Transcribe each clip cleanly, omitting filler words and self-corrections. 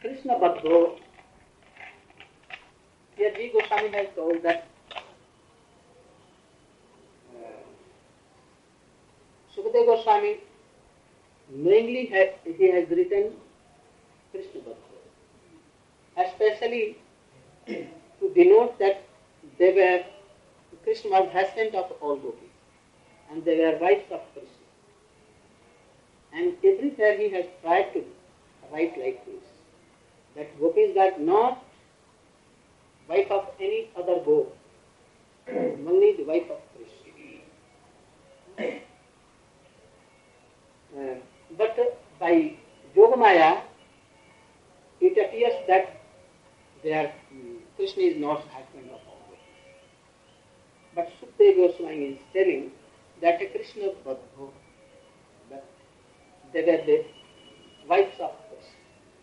Krishna Bhattho, here G. Goswami has told that Sukadeva Goswami mainly he has written Krishna Bhattho, especially to denote that they were Krishna was husband of all gopis and they were wives of Krishna. And everywhere he has tried to write like this, that gopis were not wife of any other god, only the wife of Krishna. But by Yogamaya, it appears that Krishna is not husband of all gopis. But Sukadeva Goswami is telling that Krishna Bhattho, that they were the wives of Krishna.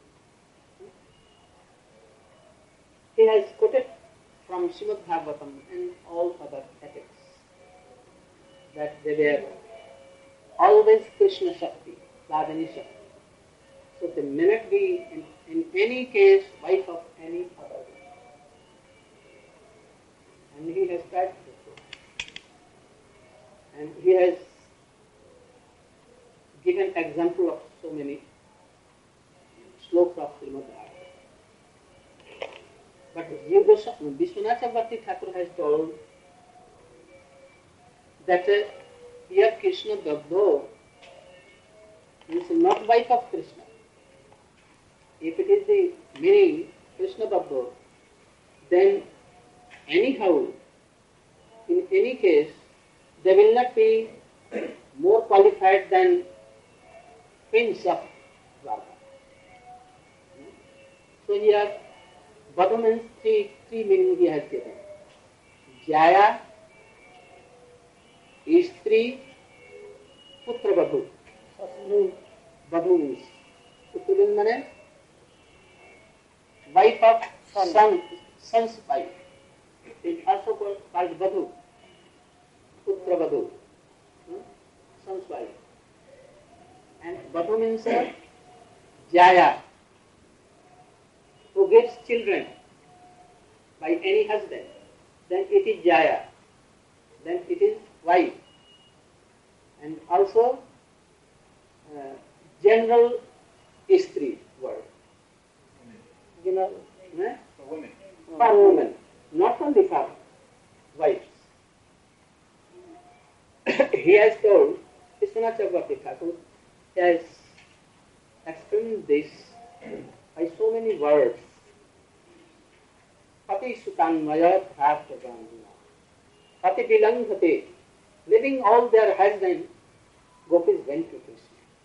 He has quoted from Srimad Bhagavatam and all other epics that they were always Krishna Shakti, Vladani Shakti. So they may not be in any case wife of any other. And he has tried to do. And he has given example of so many slokas of Srimad Bhagavatam. But Vishwanath Chakravarti Thakur has told that here Krishna Bhattho is not wife of Krishna. If it is the meaning Krishna Bhattho, then anyhow, in any case, they will not be more qualified than prince of Dwarka. So here, Bhattho means three meanings he has given. Jaya, Istri, Putra Badhu. Badhu means Putra means wife of son's wife. It is also called Badhu. Putra Badhu. Son's wife. And Badhu means Jaya, who gives children by any husband. Then it is Jaya. Then it is wife. And also general Istri word. General, For women. For women, not only for wives. He has told, Vishwanath Chakravarti Thakur has explained this by so many words. Pati Sutanmaya Bharta Gandhina. Pati Bilanghate. Leaving all their husbands, gopis went to Krishna.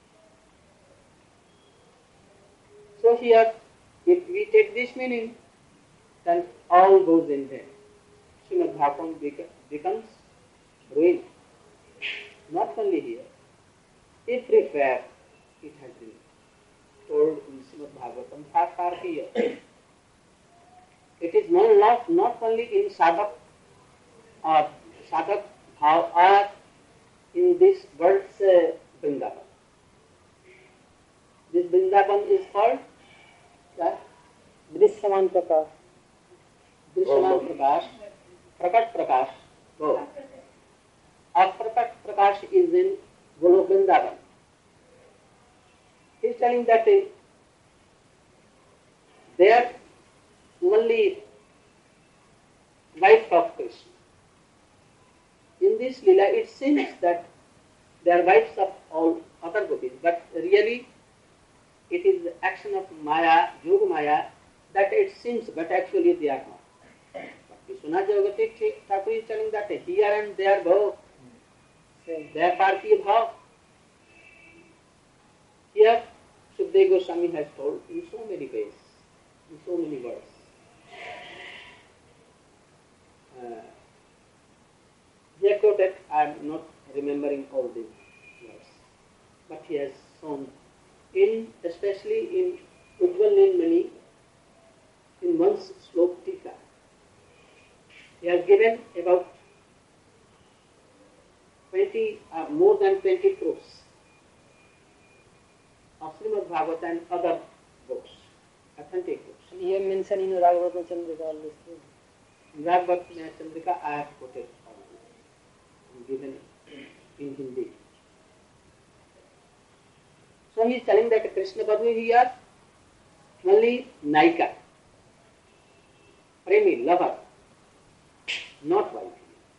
So here, if we take this meaning, then all goes in vain. Srimad Bhagavatam becomes ruined. Not only here, everywhere it has been told in Srimad Bhagavatam, far here. It is not only in sadhak or sadhak bhav or in this world's Vrindavan. This Vrindavan is called Drisyaman Prakash. Drisyaman Prakash, Prakat Prakash, both. Prakat Prakash is in Golok Vrindavan. He is telling that they are only wife of Krishna. In this Leela, it seems that they are wives of all other gopis, but really it is the action of Maya, Yoga Maya, that it seems, but actually they are not. But Vishwanath Chakravarti Thakur is telling that here and there both, they are Partiya Bhav. Here, Sukadeva Goswami has told in so many ways, in so many words. He has quoted, I am not remembering all the words, but he has shown, especially in Ujjwal Nilmani, in one slok tika, he has given about 20, more than 20 proofs of Srimad Bhagavatam and other books. authentic books. You have mentioned in Raghavatma Chandrika all this thing. Raghavatma Chandrika I have quoted all this and given in Hindi. So he is telling that Krishna Badhu here only Naika, Premi, lover, not wife.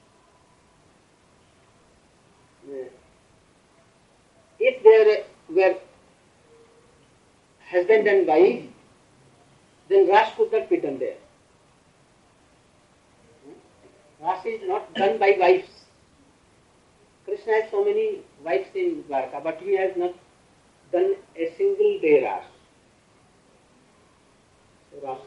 If there were husband and wife, then Ras could not be done there. Ras is not done by wives. Krishna has so many wives in Dwarka, but he has not done a single day Ras. So Ras.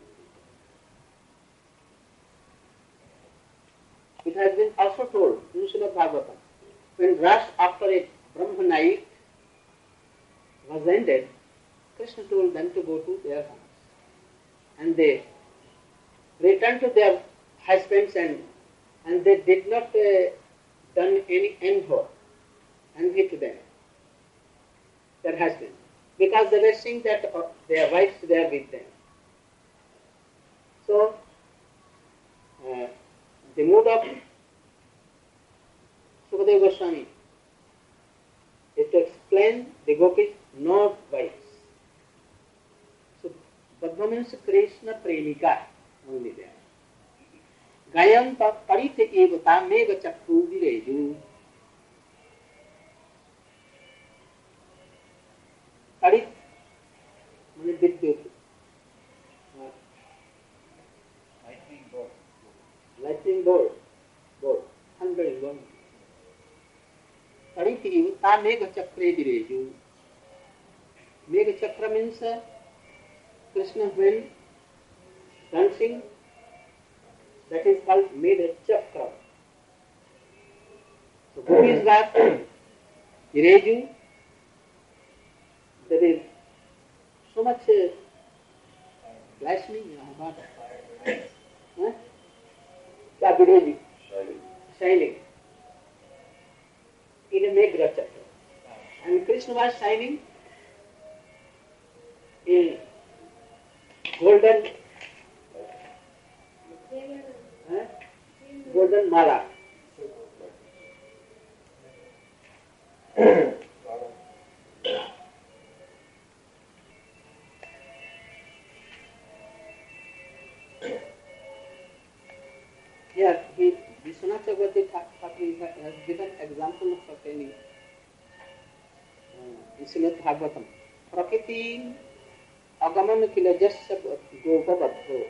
It has been also told in Srimad Bhagavatam, when Ras after a Brahma night was ended, Krishna told them to go to their homes. And they returned to their husbands and they did not done any envy to them, their husbands, because they were seeing that their wives were with them. So, the mood of Sukadeva Goswami is to explain the gopis, not wives. So, Badma means Krishna Premika, only there. Gayam parite evata mega chakru vireju. Parit means vidyut. Lightning bolt. Thunder is one. Parite evata mega chakre vireju. Mega chakra means Krishna when dancing, that is called Mega Chakra. So who is that? Vireju. There is so much flashing about Vireju. Shining. In a Mega Chakra. And Krishna was shining in golden mala. Here, Vishwanath Chakravarti Thakur has given example of pertaining in Srimad Bhagavatam. Prakriti agaman kilajasya gopabadho.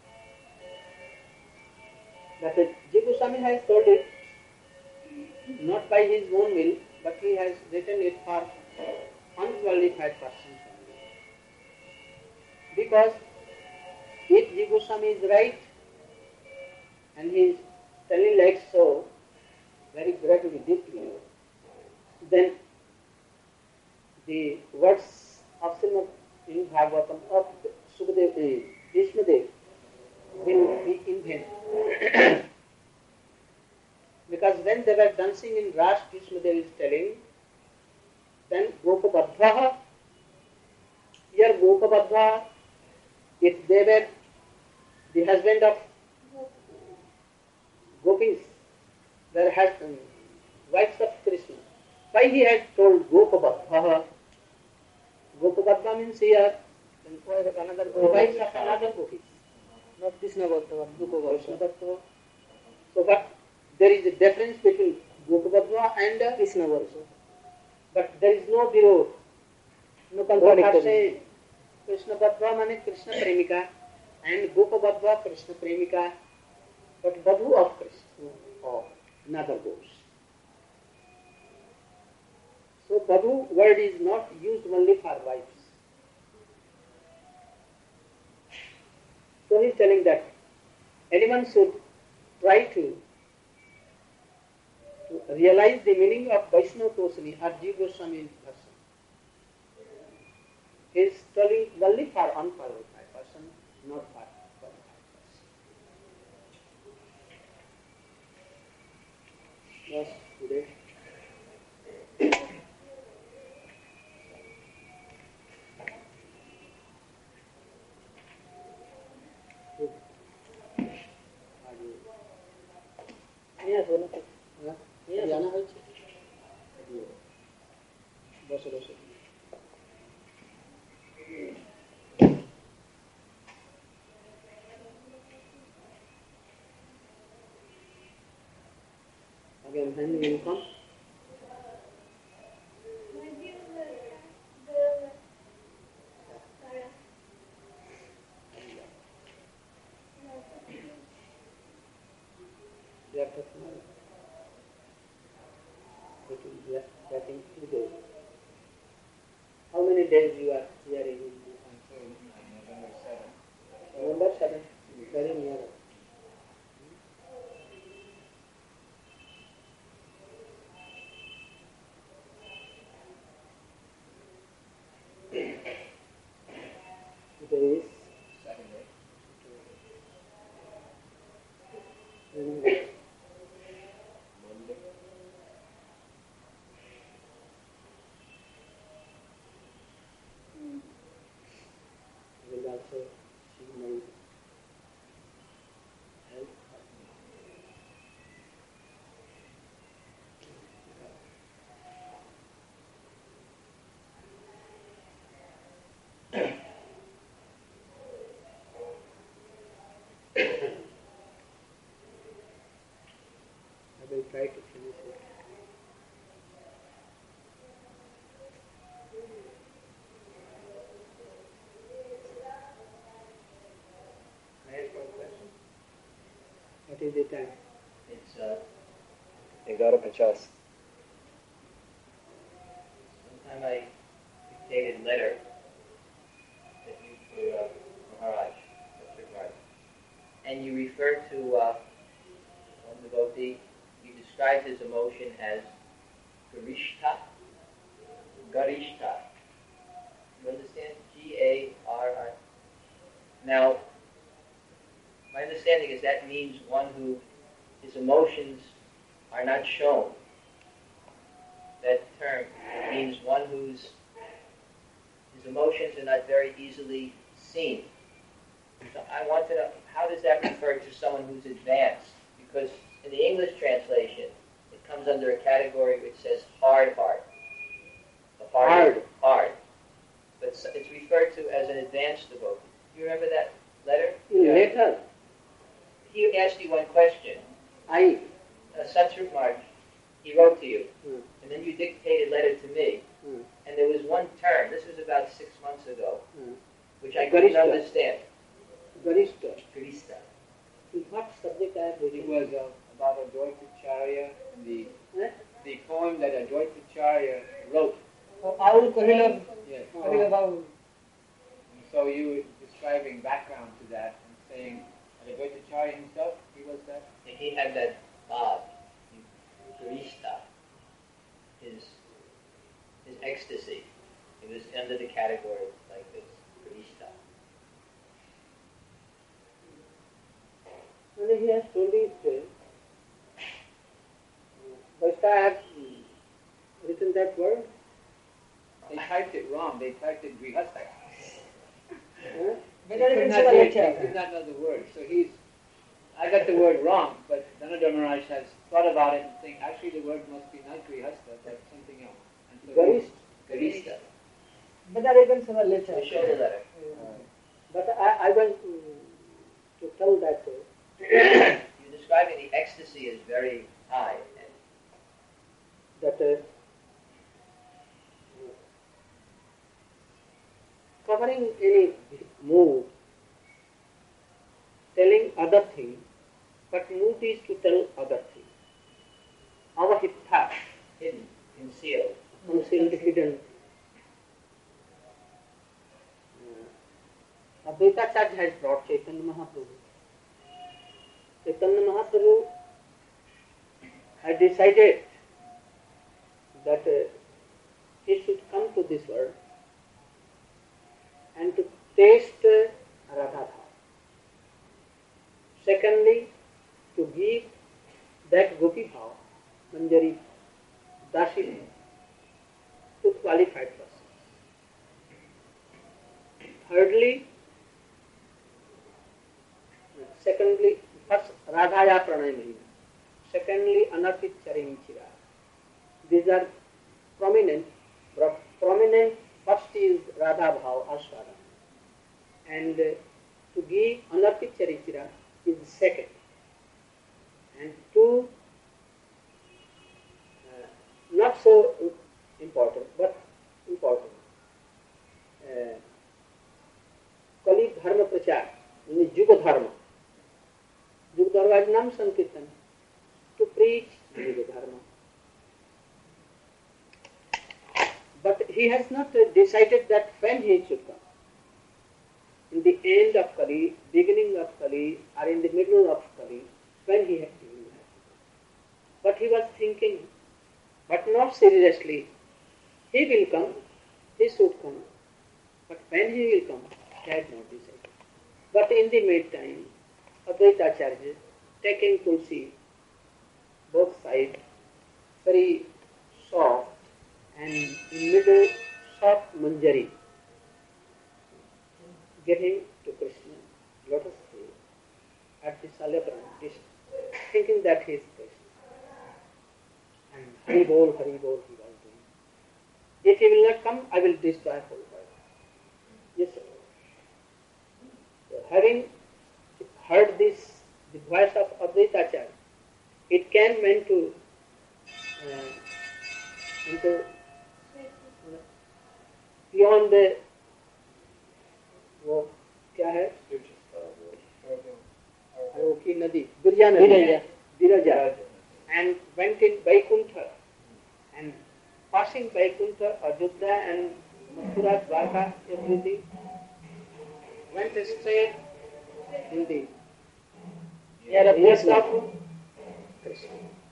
That Jiva Goswami has told it not by his own will, but he has written it for unqualified persons only. Because if Jiva Goswami is right and he is telling like so, very gradually, deeply, then the words of Srimad in Bhagavatam of Sukadeva, Bhishmadev will be in vain. Because when they were dancing in Ras, Bhishmadev is telling, then Gopabadhvaha, here Gopabadhvaha, if they were the husband of gopis, were wives of Krishna, why he had told Gopabadhvaha? Gopabadhva means here another wives of another gopis. Not Krishna Bhattava, Gopabadhva. So but there is a difference between Gopabadhva and Krishna also. But there is no viroध. No contradiction. Say Krishna Badhva means Krishna Premika and Gopabadhva Krishna Premika, but Badhu of Krishna or another goes. So Badhu word is not used only for wives. So he is telling that anyone should try to realize the meaning of Vaishnava Tosani or Jiva Goswami person. He is telling only for unqualified person, not for qualified person. Yes, today. અહીંયા છો નથી હા? અહીંયા જાના હોય છે બસો બસો again when you will come getting 2 days. How many days you are here in Until November 7th. November 7? Very near. Today is Saturday. Monday. I will also see my health. I will try to finish it. May I ask one question? What is the time? It's 11:50. Sometime I dictated a letter that you to Maharaj, Dr. Garth, and you referred to one devotee. You described his emotion as garishta. Garishta. You understand? G-A-R-I. Now, my understanding is that means one who his emotions are not shown. That term means one whose his emotions are not very easily seen. So I want to know, how does that refer to someone who's advanced? Because in the English translation, it comes under a category which says hard heart. The hard. But it's referred to as an advanced devotee. You remember that letter? Later, He asked you one question. I. Satsrup March, he wrote to you, Hmm. and then you dictated a letter to me, and there was one term, this was about 6 months ago, which I couldn't Garishta. understand. Garishta. Garishta. In what subject I have It written? was about Advaitacharya, and Eh? the poem that Advaitacharya wrote. આવું કહેલો Yes. કહેલો Babu And so you were describing background to that and saying that Advaitacharya himself, he was that. And he had that bob, Garishta, his ecstasy. It was under the category like this, Garishta. And he has told it. First I have written that word. They typed it wrong. They typed it Grihastha. Eh? They બેટા could ને not કેમ do it. લખ્યા They could not know the word. So I got the word wrong, but Dhanadhar Maharaj has thought about it and think actually the word must be not Grihastha, but something else. And so Garishta. Garishta. બધા એકદમ સવાલ લેચા We show the letter. But I want to tell that You're describing the ecstasy as very high. that covering any mood, telling other thing, but mood is to tell other thing. Avahittha, Hidden, concealed. concealed, hidden. Advaitacharya has brought Chaitanya Mahaprabhu. Chaitanya Mahaprabhu had decided that he should come to this world and to taste Radha. Secondly, to give that Gopi Bhav, Manjari, Dasi, to qualified persons. Thirdly, first Radhaya Pranay Mahina. secondly Anarpit Charinchira. These are prominent, but prominent first is Radha Bhav Aswada, and to give Anarpit Charinchira is the second, and two not so important but important. Kali Dharma Prachar, Yuga Dharma. Yuga Dharma is Nam Sankirtan, to preach Yuga Dharma. But he has not decided that when he should come. In the end of Kali, beginning of Kali, or in the middle of Kali, when he will have. But he was thinking, but not seriously. He will come, he should come. But when he will come, he had not decided. But in the meantime, Advaita Acharya, taking Tulsi, both sides, very soft, and in middle, soft manjari, giving to Krishna, lotus tree, at the Salabran, thinking that he is Krishna. And Hari Bol, he was doing. If he will not come, I will destroy whole world. Yes, sir. So having heard this, the voice of Advaita Acharya, it can mean to into beyond the वो क्या है वो की नदी बिरजा नदी Viraja, and went in Vaikuntha, and passing Vaikuntha, Ajodhya and Mathura, Dwarka, everything, went straight in the place of Krishna.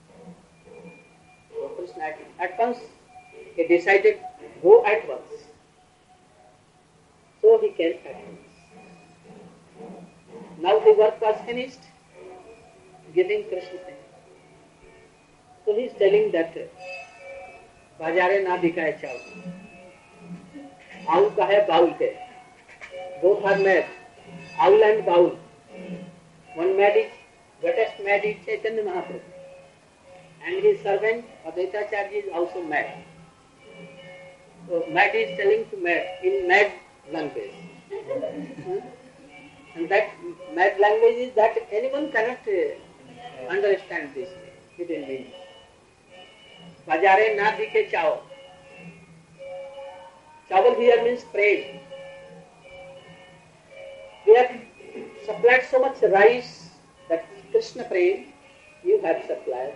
So Krishna at once he decided go at once. So he came at once. Now the work was finished, giving Krishna thanks. So he is telling that बाजारे ना बिकाए चावल, owl का है bowl के, both are mad, owl and bowl. One mad is, greatest mad is Chaitanya Mahaprabhu, and his servant Advaita Acharya is also mad. So mad is telling to mad in mad language, and that mad language is that anyone cannot understand this hidden meaning. Bajare na dikhe chao. Chawal here means praise. We have supplied so much rice that Krishna praise you have supplied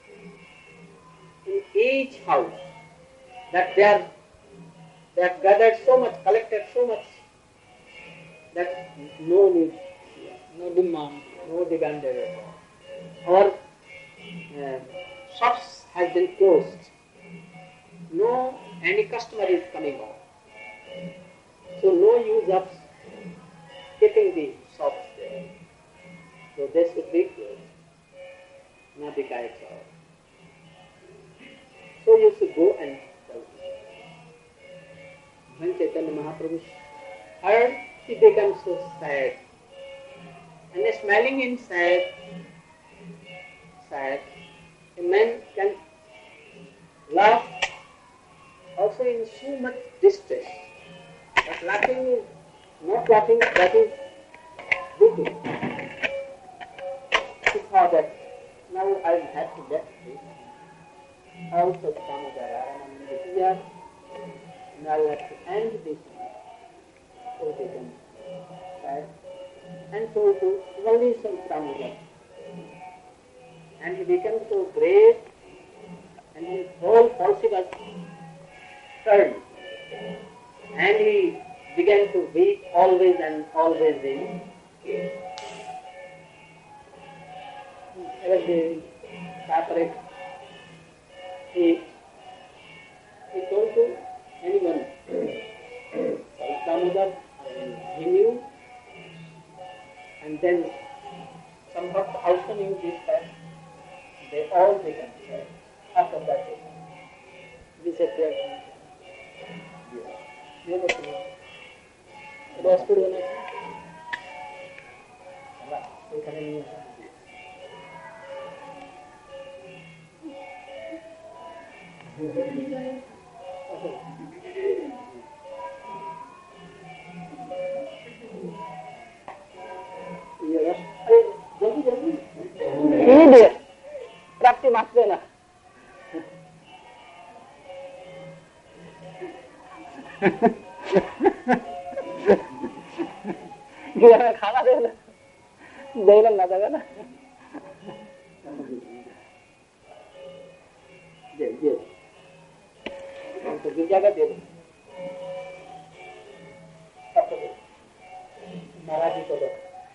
in each house, that they have gathered so much, collected so much that no need, no demand at all. Our shops has been closed. No, any customer is coming out. So no use of keeping the shops there. So they should be closed. Not the guy. So you should go and tell them. When Chaitanya Mahaprabhu heard, he became so sad. And smiling in sad, a man can laugh also in so much distress. But laughing is not laughing, that is weeping. He thought that now I will have to get this. Also Samudara and here, and I will have to end this. So he became sad and told to only some Samudara. And he became so great, and his whole policy was turned. And he began to weep always and always in every separate. He told to anyone, Damodar, he knew, and then some bhakta also knew this fact. They all became sad after that day. We said prayer. ये बताओ, रॉस्टूड होना चाहिए, कोई खाने नहीं है। ये रस, अरे जल्दी जल्दी Immediate. प्राप्ति मात्र देना. गिरा खाना देना. देना ना देगा ना. दे तो गिर जाएगा, दे दो सबको दो, महाराज जी को दो.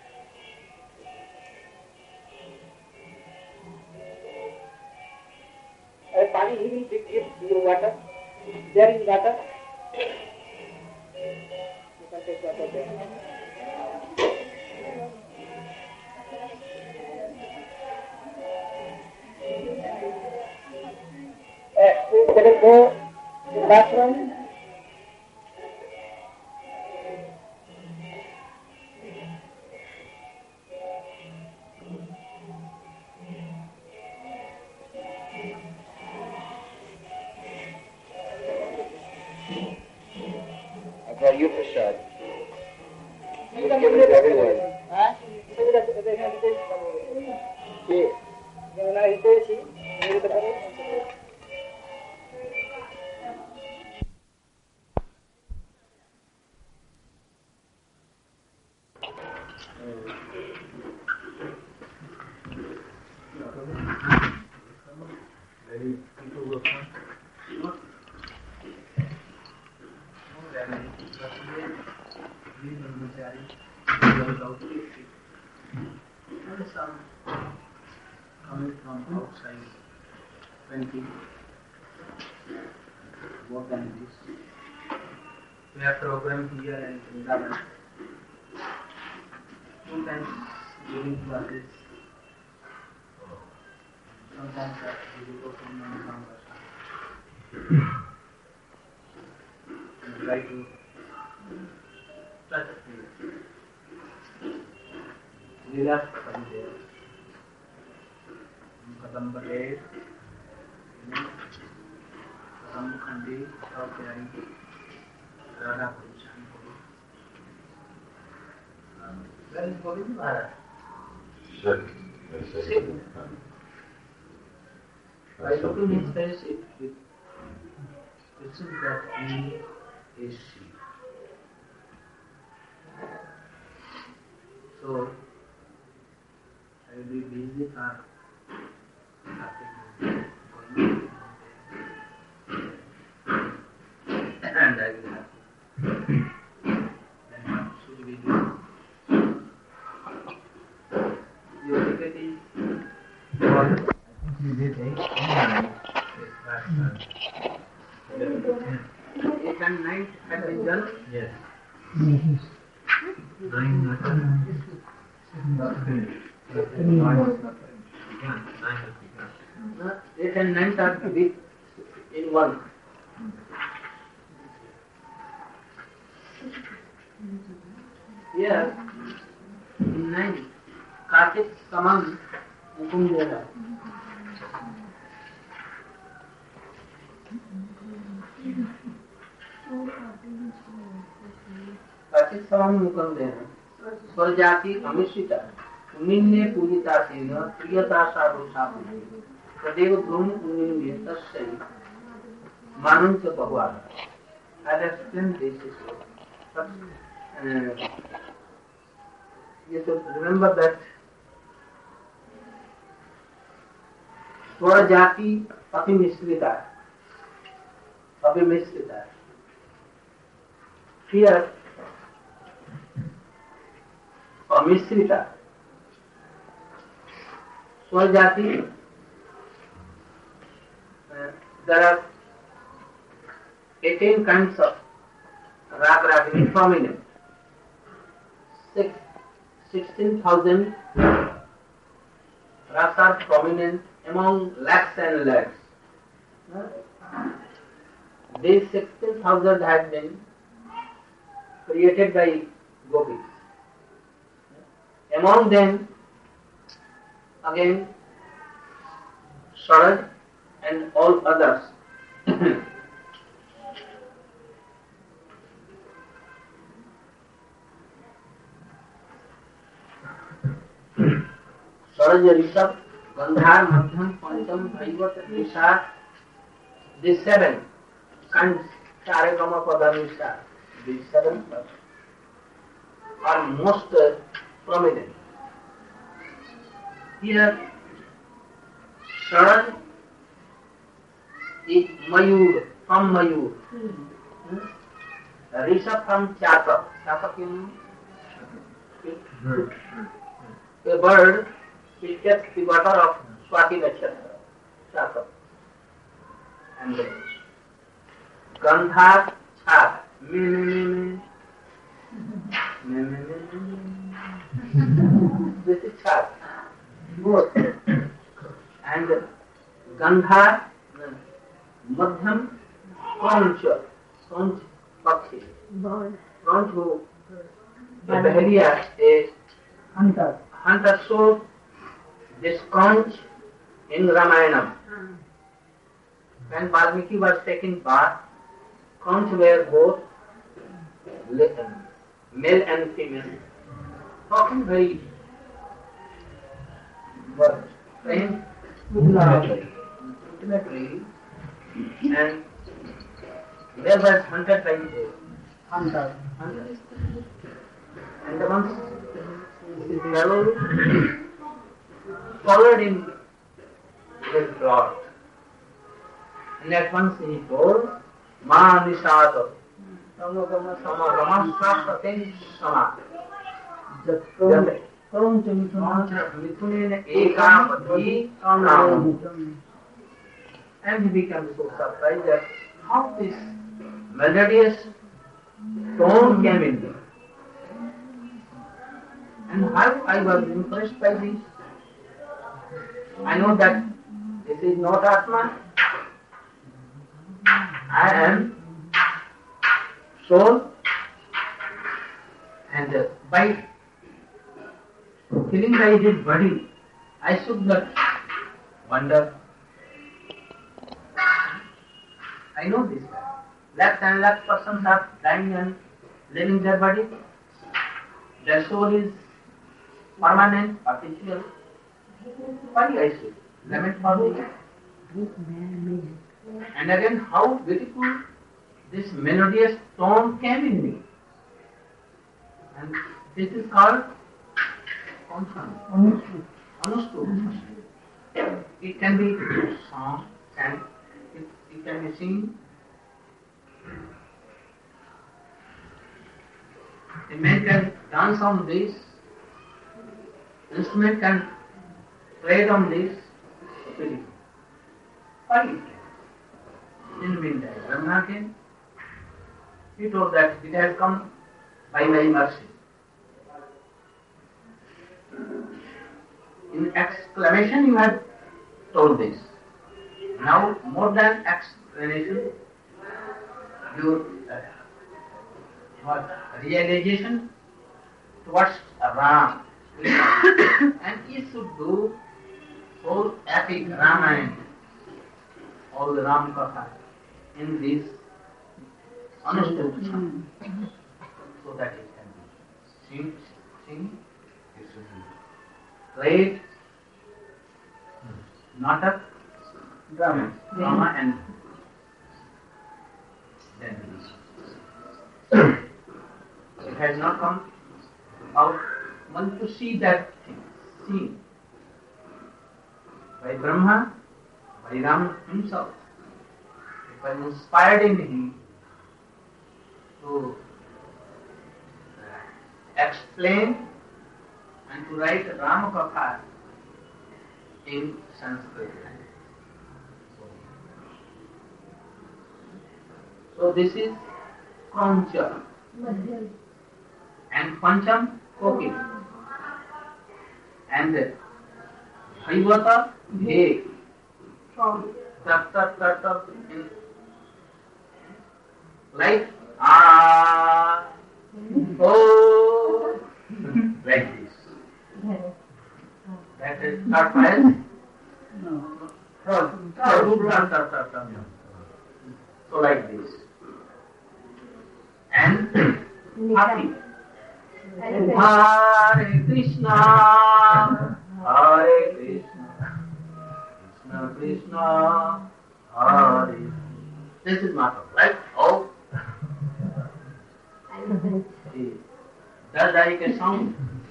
अरे पानी ही will give water. There is water. You can take water there. Can you go to the bathroom? For you, Prasad. You can Give give it it everywhere. huh? So that they can take Yes. when I take it, you can take it. Coming from outside, 20, more than this. We have program here in Vrindavan. 2 times during classes. Sometimes we will go from Namaskar. And try to touch the Leelas Patam there. Kadamba Lake, Kadamba Khandi, South Yari, Radha Purushan Kuru. Where is Govind Maharaj? Sir, By looking his face, it seems that he is she. So, I will be busy for nothing going and I will have to. Then what should we do? Your ticket is what? We did 8 and 9 had been done? Yes. 9 not done. 8 and 9 are to be in one. Here, in 9, Kartik Saman Mukundera. Kartik Saman Mukundera. स्वजाति अमिश्रिता पुण्य पूजिता सेन प्रियता साधुषा तदेव ब्रह्म पुण्य तस्य मानंच बहुआद. I'll explain this issue. But you should remember that स्वजाति अभिमिश्रिता. Here अमिश्रिता स्वजाति. There are 18 kinds of Rag Ragini prominent. 16,000 rags are prominent among lakhs and lakhs. These 16,000 have been created by gopis. Among them, again, Sharad and all others Swaraj, Rishabh, Gandhar, Madhyam, Pancham, Bhaivat, Vishak, these 7 kinds, Saregama, Padamisha, these 7 are most prominent. Here, Swaraj is Mayur, from Mayur. Rishabh from Chatak. Chatak means a bird which gets the water of Swati Nakshatra. Chatak. And Gandhar, Chhat. This is Chhat. Both. And Gandhar, Madhyam, Conch. Conch, Pakshi. Conch who, a Baharia, a hunter saw this conch in Ramayana. When Valmiki was taking bath, conch were both male and female, talking very saying intimately, and there was hunter by hunter. And once the fellow followed him with rod. And at once he told, Ma Nisata, Samagama Samagama Sasatin Sama. Mithune Ekapati Nam. And he became so surprised that how this melodious tone came in him. And how I was impressed by this. I know that this is not Atma. I am soul, and by killing by his body, I should not wonder. I know this. Lakh and lakh persons are dying and leaving their body. Their soul is permanent, perpetual. Why I should lament for this? And again, how beautiful this melodious tone came in me. And this is called Anustu. It can be song and it can be seen. A man can dance on this, instrument can play on this. Why it can? In the meantime, Brahma came. He told that it has come by my mercy. In exclamation you have told this. Now more than explanation, your realization towards Ram. And he should do whole epic Ramayana, all the Ram Katha in this understood song, so that it can be sing, it should be played, natak, drama and then it has not come out one to see that thing, seen by Brahma, by Ram himself. It was inspired in him to explain and to write Rama Katha in Sanskrit language. So this is Kroncha and Pancham Kokil and Haivata Bhe Tap in like oh like this. That is not as So like this. And happy. Hare Krishna, Hare Krishna, Krishna Krishna, Hare. This is matter, right? Oh. Does like a sound?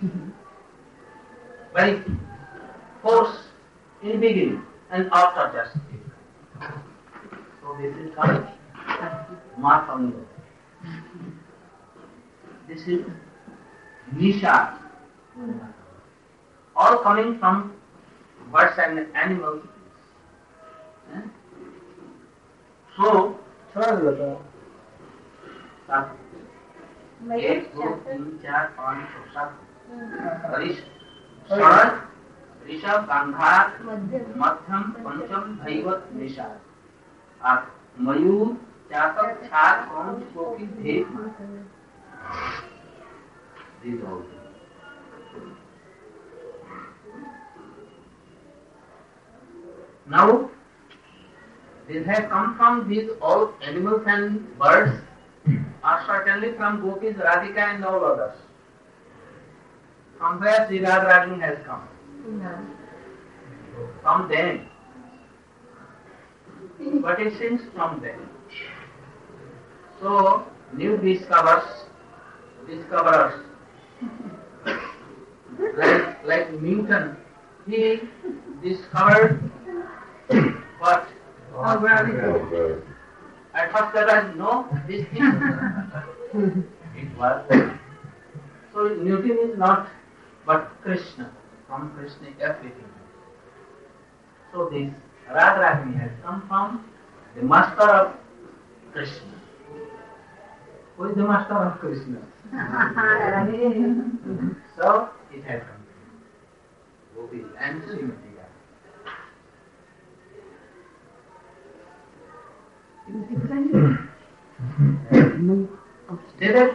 Very force in beginning and after just. So this is called Matanga. This is Nisha. All coming from birds and animals. So, एक दो तीन चार पाँच छः सात षड ऋषभ गांधार मध्यम पंचम धैवत निषाद और मयूर चातक छात कंस कोकिल भेद these all. Now this has come from these all animals and birds are certainly from gopis, Radhika and all others. From where Sri Radharani has come? From them. But it seems from them. So new discoverers like Newton, he discovered what? Gravity. At first there was no this thing. It was. So Newton is not but Krishna. From Krishna everything. So this Radharani has come from the master of Krishna. Who is the master of Krishna? So it has come from Gopis and Srimati. Stated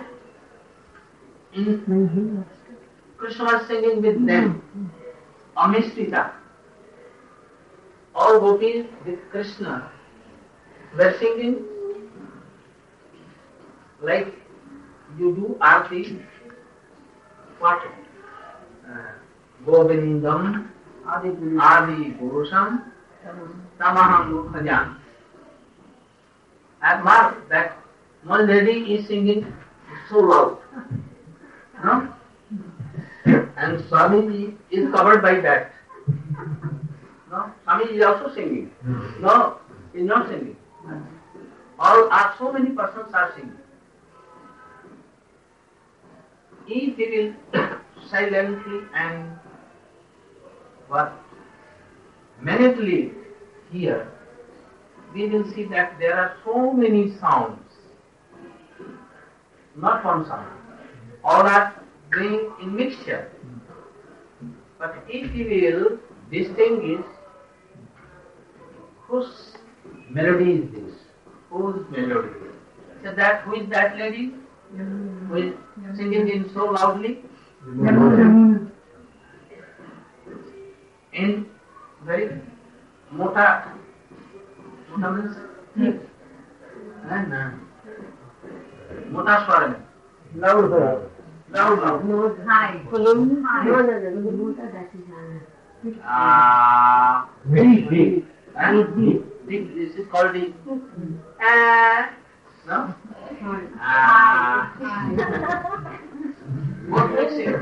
in Krishna was singing with them, Amishrita. All gopis with Krishna were singing like you do Aarti, what? Govindam Adi Purusham Tamaham Mukhajan. And mark that one lady is singing so loud. No? And Swamiji is covered by that. No? Swamiji is also singing. No, he is not singing. So many persons are singing. If he will silently and minutely hear, we will see that there are so many sounds, not one sound. All are going in mixture. But if you will distinguish whose melody is this, whose melody is this, so that who is that lady who is singing in so loudly? In very mota means मोटा स्वर में loud high very big this is called the no what makes it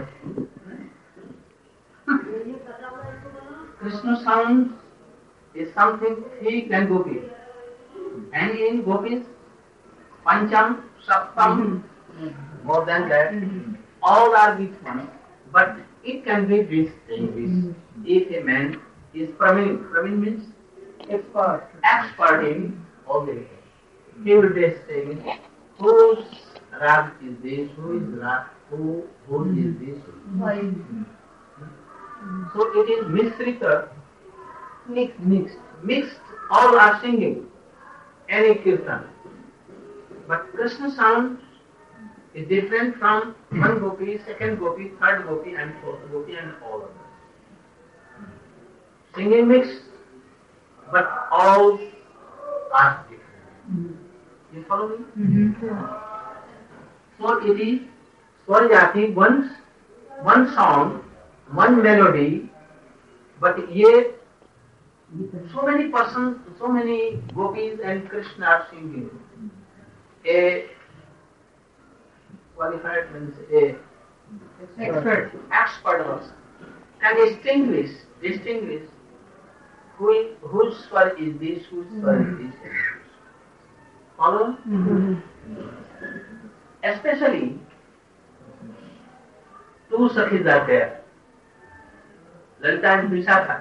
Krishna sound is something thick and gopi and in gopis Pancham, Saptam, more than that, all are with one, but it can be distinguished if a man is Praveen. Praveen means expert in all the things. He will distinguish whose rag is this, who is rag, who is this. So it is Misrita, mixed, all are singing, any kirtan. But Krishna sound is different from one gopi, second gopi, third gopi and fourth gopi and all of them. Singing mixed, but all are different. You follow me? So it is Swarjati, one song, one melody, but yet so many persons, so many gopis and Krishna are singing. A qualified means a expert person can distinguish whose swar is this, whose swar is this. Follow? Especially two Sakhis are there, Lalita and Vishakha.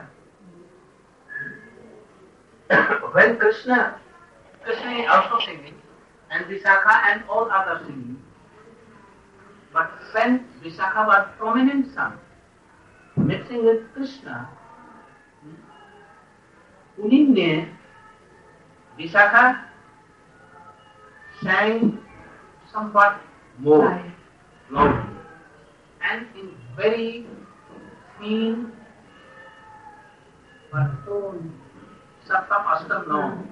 When Krishna is also singing, and Vishakha and all others singing. But when Vishakha was prominent son, mixing with Krishna, उन्हीं Vishakha sang somewhat more loudly and in very thin tone, saptam astam no.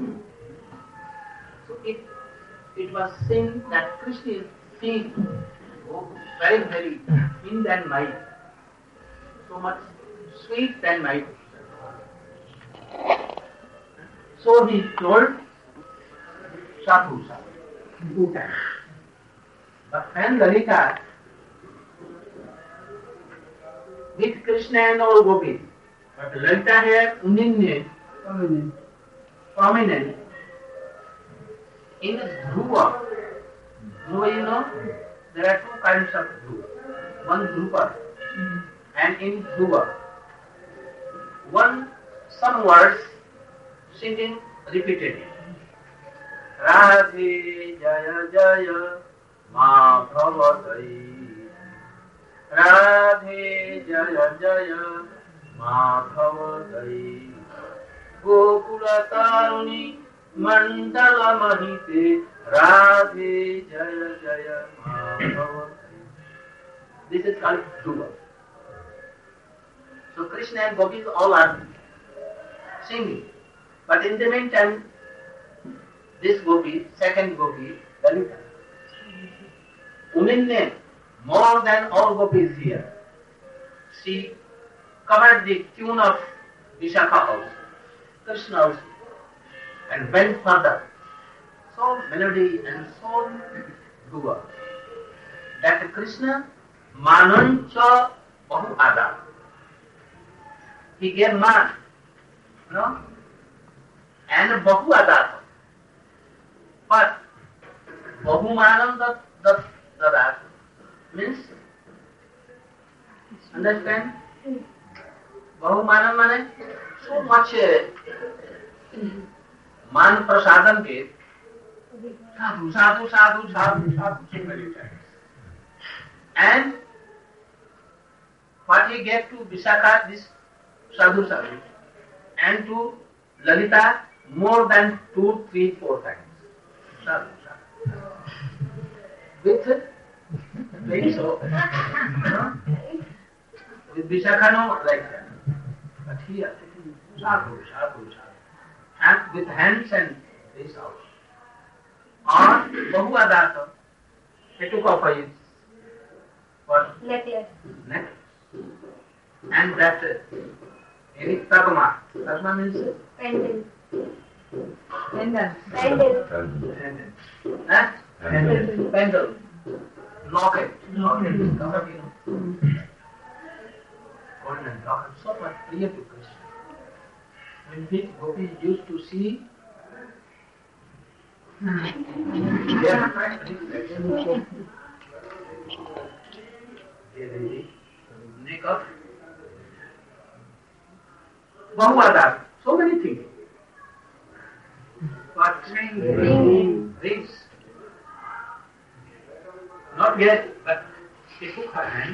So it was seen that Krishna is seen very, very thin than might, so much sweet than might. So he told Sadhu. But when Lalita with Krishna and all gopis, but Lalita here prominent in Dhruva. Dhruva, you know, there are two kinds of Dhruva. One Dhruva and in Dhruva. Some words singing repeatedly. Radhe Jaya Jaya Madhava Dai. Radhe Jaya Jaya Madhava Dai. Gokula Taruni Mandala Mahite Radhe Jaya Jaya Madhava Dai. This is called Dhruva. So Krishna and gopis all are singing. But in the meantime, this gopi, second gopi, Lalita, Unine, more than all gopis here, she covered the tune of Vishakha also, Krishna also, and went further. So melody and so Dhruva. That Krishna, Manancha Bahu Ada. He gave man, and Bahu Ada. But Bahumanam Dadat means, understand? Bahumanam means so much man prasadam gave, sadhu, so many times. And what he gave to Vishakha, this sadhu, and to Lalita more than 2, 3, 4 times. With doing so, with Vishakha no like that. But here, sadhu, and with hands and this out. Or Bahu Adata, he took off his necklace. And that Tagma means pendant, locket, golden locket, so much clear to Krishna. When big gopis used to see, neck of Bahuvada, so many things. But rings. Not yet, but she took her hand.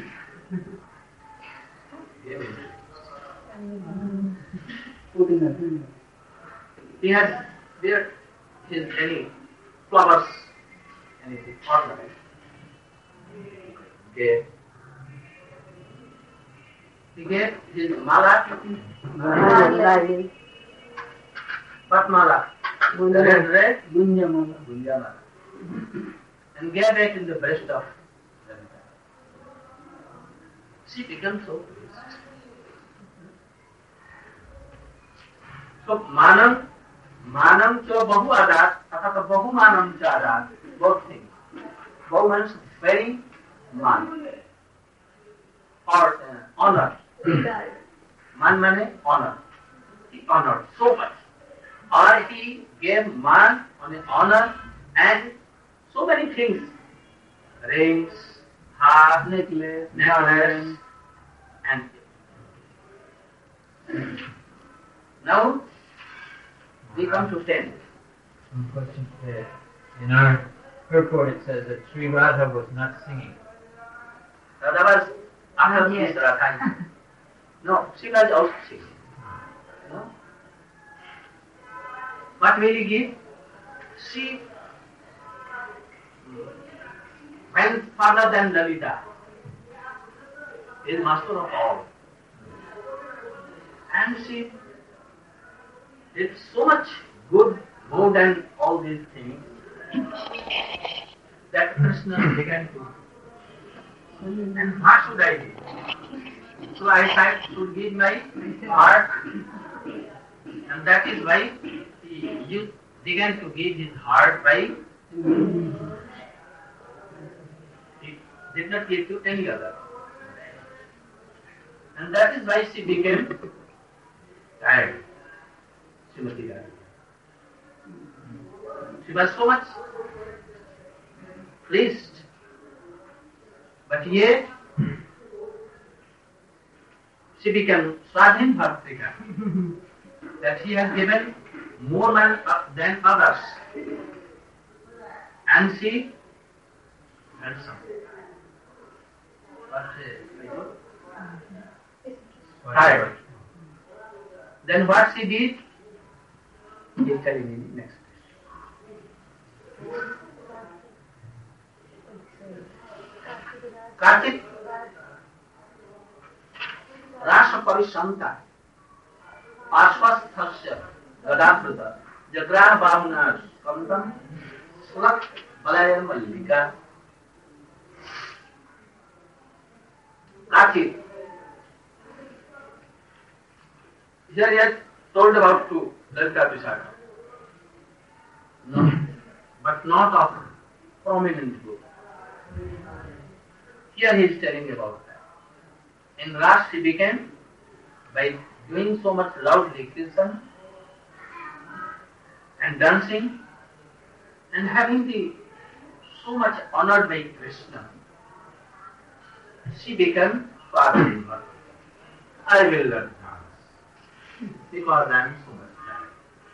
He had there his any flowers, anything ornament. He gave his mala, but mala, red Gunjamala, and gave it in the breast of Lalita. She became so pleased. So manam cha bahu adat, अर्थात bahu manam cha adat, both things. Bahu means very man or honor. Man means honor. He honored so much. Or he gave man on his honor and so many things. Rings, heart, necklace, and now we come to 10. One question. In our purport it says that Sri Radha was not singing. Radha was after this Radha. No, she was also singing. No? What will he give? She went further than Lalita. He is master of all. And she did so much good, more than all these things, that Krishna began to. And what should I do? So I tried to give my heart, and that is why he began to give his heart by. He did not give to any other. And that is why she became tired. Srimati Radha. She was so much pleased, but yet she became Swadhin Bhartrika, that she has given more than others, and she had something. Tired. Then what she did? He is telling me next. Kartik Rasa Parishanta Ashwasthasya Gadapruta Jagrah Bhavana Kantam Sulak Balaya Mallika. Kartik, here he has told about two Lalita Visakha. No, but not of prominent group. Here he is telling about that. In Ras he began by doing so much loudly kirtan and dancing and having the so much honored by Krishna. She became Swadhinva. I will learn dance because I am so much tired.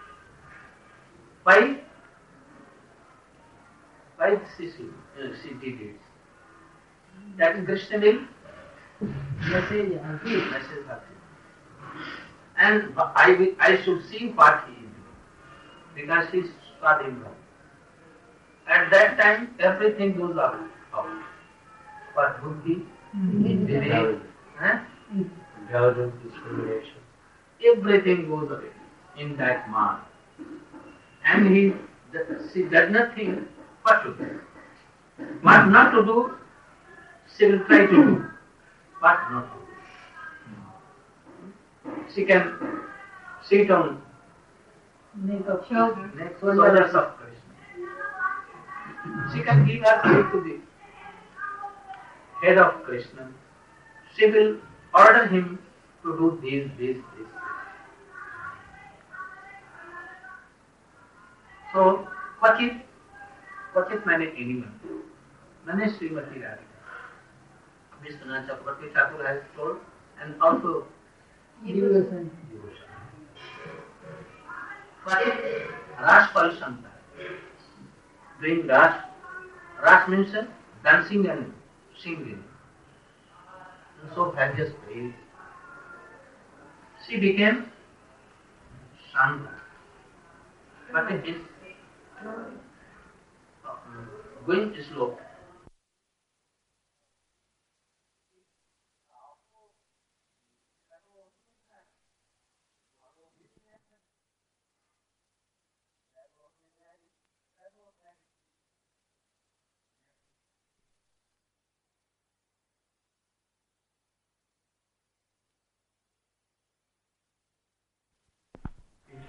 Why she did it? That Krishna will message her. And I should see what he is doing, because he is Swadhinva. At that time, everything goes out. But buddhi, vivek, Intelligence, discrimination. everything goes away in that man. And she does not think what to do. What not to do, she will try to do. What not to do. She can sit on shoulders of Krishna. She can give her head to the head of Krishna. She will order him to do this. So, क्वचित मैंने anyone, मैंने Srimati Radhika, Vishwanath Chakravarti Thakur has told, and also Devotion. क्वचित Ras Parishanta, doing Ras means dancing and singing, and so various ways. She became Shanta, but it is going slow.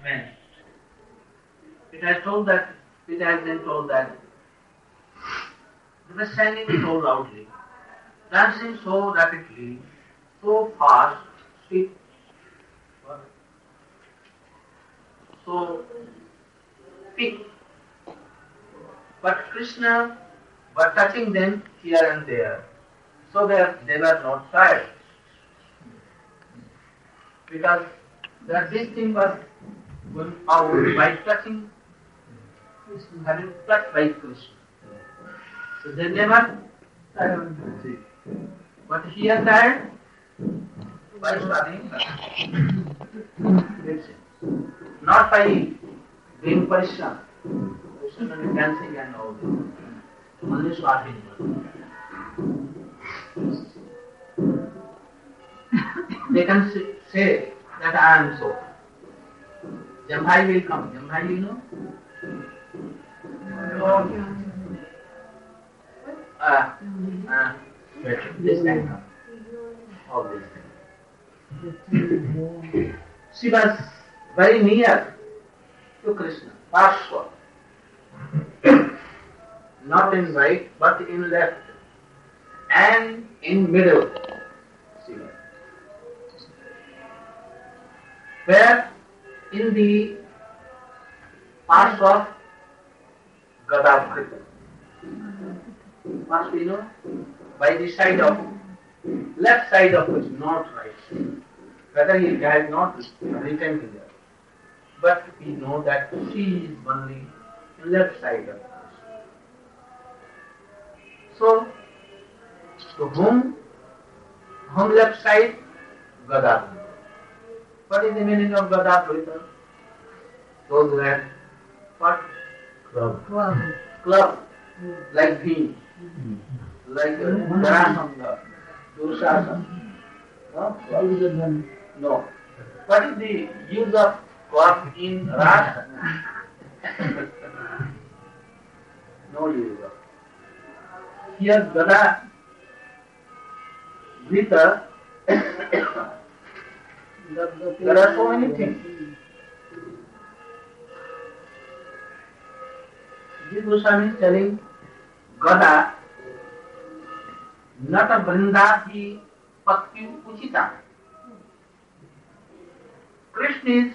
vanished. It has been told that they were singing so loudly, dancing so rapidly, so fast, so thick. But Krishna was touching them here and there, so that they were not tired. Because this thing was going out by touching, having touched by Krishna. So they never tired. But he is tired by studying, not by being Parishram, and dancing and all this. Only swapping. They can say that I am so. Jamhai will come. Jamhai, you know? This kind of all this. She was very near to Krishna, Parshva. Not in right, but in left and in middle. Where in the parts of Gadabhrita. Must we know? By the side of, left side of which, not right. Whether he has not written here. But we know that she is only left side of us. So, to whom left side? Gadabhrita. What is the meaning of Gadabhrita? Those who had what? Club. Like Bhim. Like Jarasandha. Dushasana. No. What is the use of club in Rasa? No use of. Here Gada Brita, there are so many things. Jiva Goswami is telling Gada Nata Vrindahi Pakti Uchita. Krishna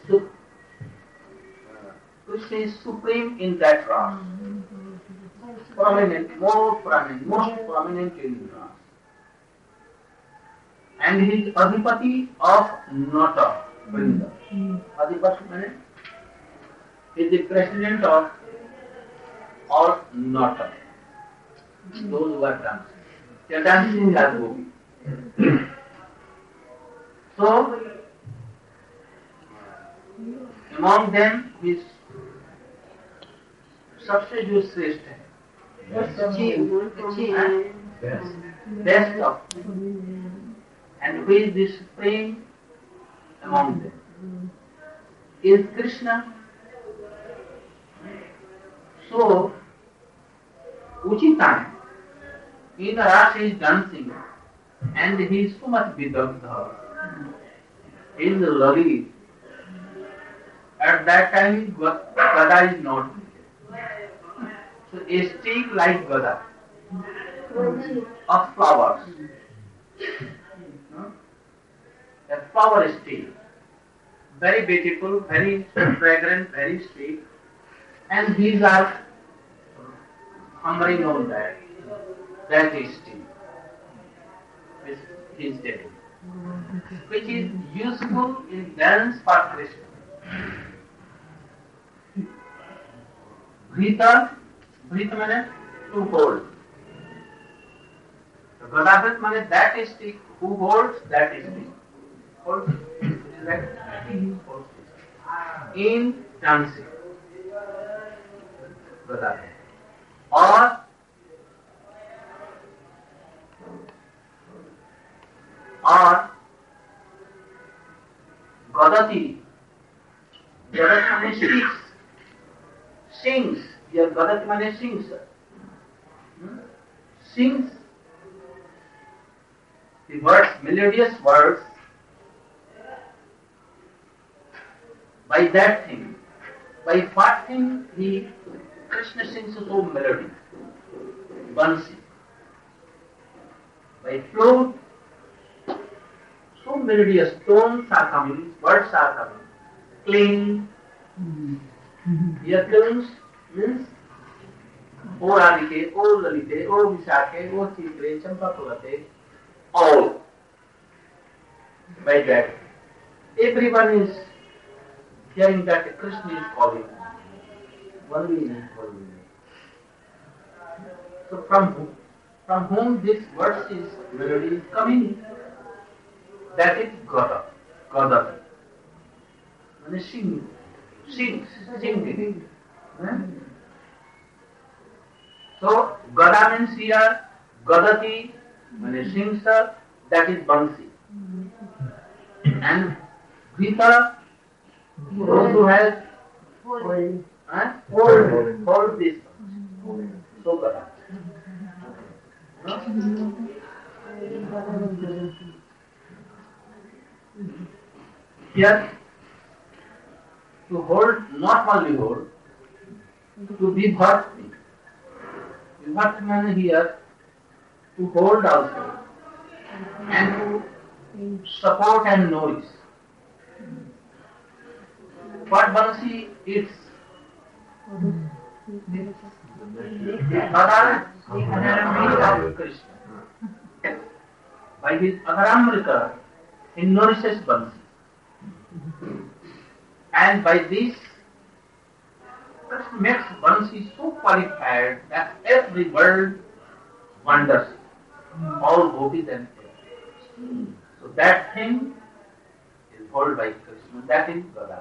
is supreme in that rasa. Prominent, most prominent in rasa. And he is Adhipati of Nata Vrinda. Adhipati means he is the president of all Nata. Those who are dancing. They are dancing as Gopi. So, among them is सबसे जो श्रेष्ठ है, best of, and who is the supreme among them is Krishna. So, Uchitan in Rasa is dancing, and he is so much vidagdha. He is Lalit. At that time, Gada is not. So a stick like Gada of flowers. A flower stick. Very beautiful, very fragrant, very sweet. And these are hammering on that. That is stick. Which is taken. Which is useful in dance for Krishna. Bhrita means to hold. The Gadabhrit means that is stick. Who holds that is stick. Holds it. It is like holds it. In dancing. Gadabhrit. Or Gadati. Gadati means sticks. Sings. Your Gadati means sings. Sings the words, melodious words by by that thing. By what thing Krishna sings so melody, Bansi. By flute, so melodious, tones are coming, words are coming. Cling, here tones means O Radhike, O Lalite, O Vishakhe, O Chikre, Champapurate, all. By that, everyone is hearing that Krishna is calling. One. So from whom this verse is melody is coming, that is Gada. And singing. So Gada means here, Gadati, means sings, that is Bansi. And Gita, those who have hold this. So Gada. Here, to hold, not only hold, to be bhakti. Bhakti means here, to hold also, and to support and nourish. What Bansi is? Gada of Krishna. By his Adharamrita, he nourishes Bansi. And by this, Krishna makes Bansi so qualified that every word wonders, all gopis and everything. So that thing is called by Krishna, that is Gada.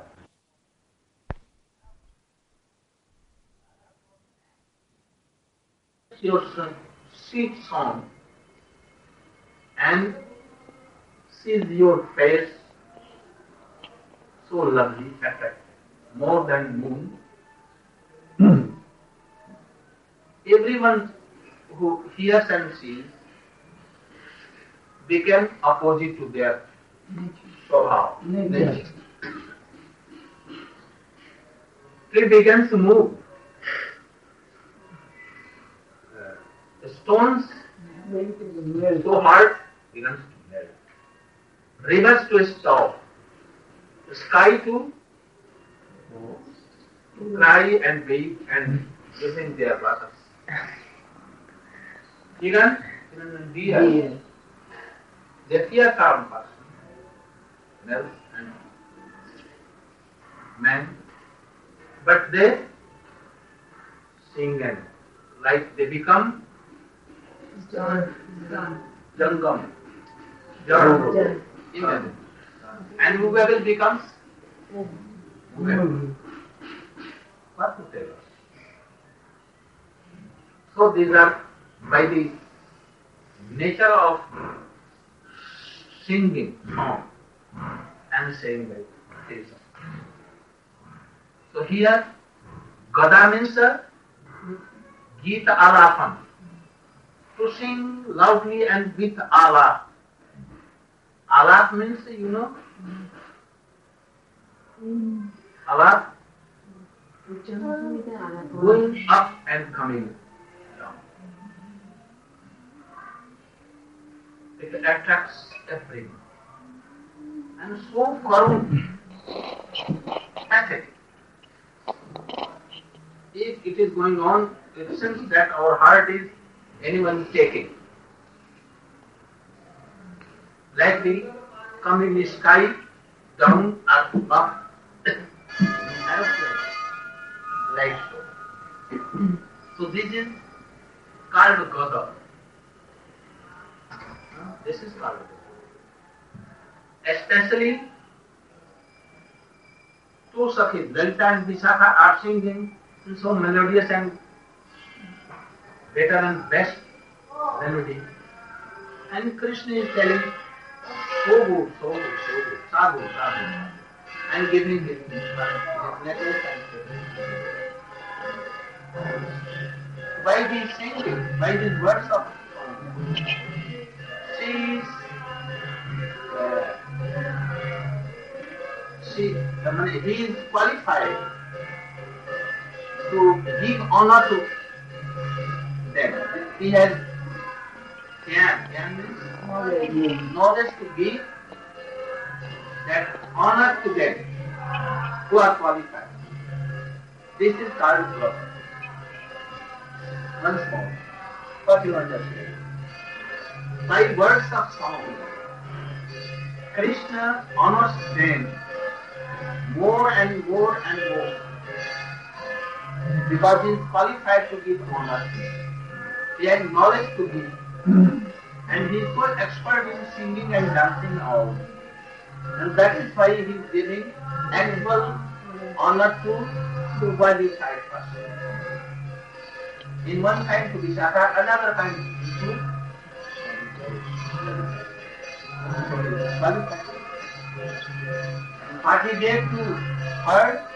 Your sweet song and sees your face so lovely, attractive, more than moon. Everyone who hears and sees become opposite to their nature. It begins to move. Stones so hard begins to melt. Rivers to stop. The sky to cry and weep and using their waters. Even deer, they fear calm person, elves and men, but they sing and like they become Jangam. Imagine. And whoever becomes whoever. What to tell us? So these are by the nature of singing song and saying by this. So here Gada means Gita Alafan. To sing loudly and with alap. Alap means, you know? Alap? Going up and coming down. It attracts everyone. And so firm, pathetic. If it is going on, it seems that our heart is anyone taking. Like the coming sky, down or up, like so. So this is called Gada. This is called Gada. Especially two Sakhis, Lalita and Vishakha, are singing so melodious and better and best melody. And Krishna is telling, so good, sadhu, and giving his necklace and by these singing, by these words of song, the he is qualified to give honor to them. He has knowledge to give that honor to them who are qualified. This is called brother. Once more, what you understand? By words of song, Krishna honors them more and more and more because he is qualified to give honor. He has knowledge to give and he is so expert in singing and dancing all. And that is why he is giving equal honor to qualified person. In one kind to Vishaka, another kind to qualified. What he gave to her,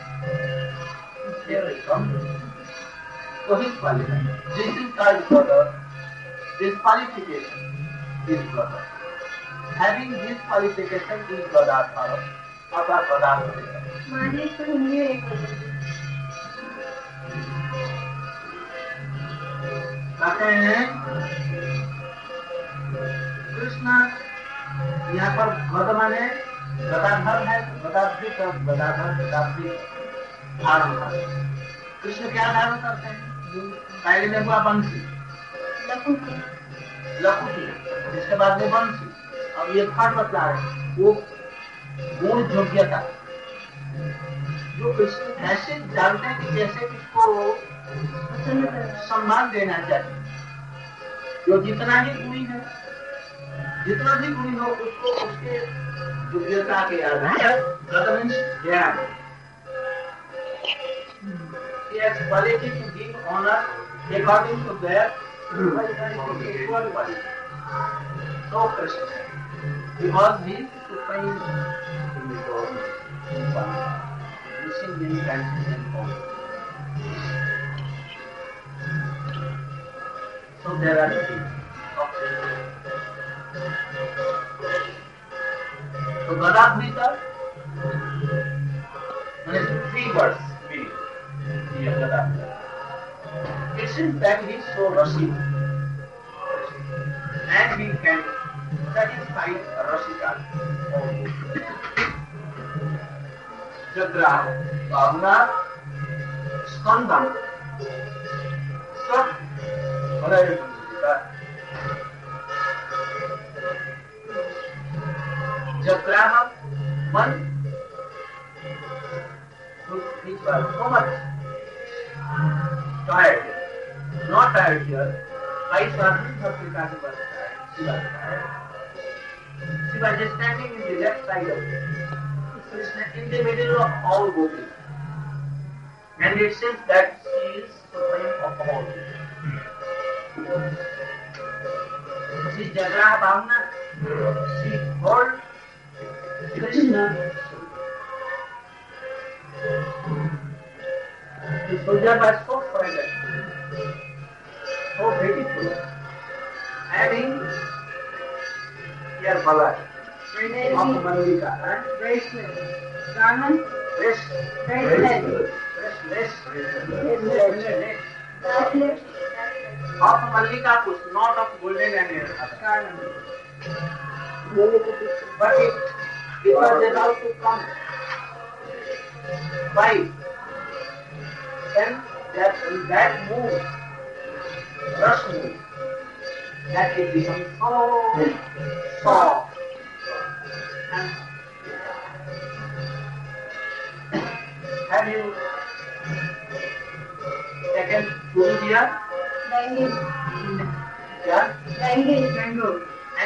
here it comes. So he is qualified. This is called brother. This qualification is brother. Having this qualification is brother or brother. कहते हैं कृष्ण यहाँ पर गद माने गदाधर है, गदाधर धारण कर। कृष्ण क्या धारण करते हैं? पहले में हुआ बंसी, लकुटी, इसके बाद में बंसी। अब ये थर्ड बतला रहे वो गुण योग्यता जो कृष्ण कैसे जानते हैं कि कैसे इसको सम्मान देना चाहिए। जो जितना ही गुणी है, जितना भी गुणी हो उसको उसके योग्यता के आधार ज्ञान quality to give honor according to their equal quality. So Krishna, because he is supreme in the world, missing many branches and forms. So there are three. So Gadadhita, three words meaning. It seems that he is so rushy and he can satisfy Rashika. Jagra, Bhavna, Skandam, Sat, Jagra, one, which was so much tired, not tired here. I saw him Bhaktikazi was tired. She was tired. She was just standing in the left side of Krishna, in the middle of all gopis. And it seems that she is supreme of all. She is Jagraha Bhavna. She called Krishna. The soldier was so fragrant, so beautiful, having here Bala, of Malika, restless, of Malika Push, not of golden and other. But it was allowed to come. Why? Then that move, rush move, that it becomes so soft. And have you taken food here? Yeah? Mango.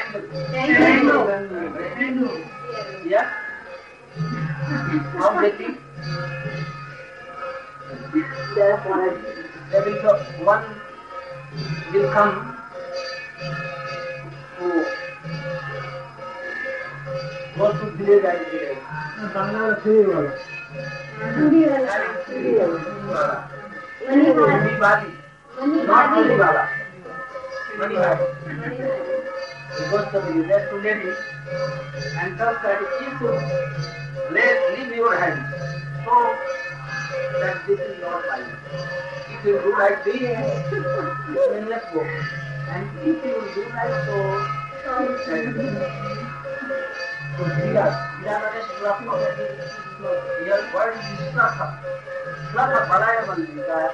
Yeah? How many? Therefore, there will be one will come who goes to village and village. Not only Bala. He goes to the village to lady and tells that if you leave your hands. So that this is not life. If you do like this, it will let go. And if you do like so, it will let go. So here is slapha. Here word is slapha. Slapha balaya bandika.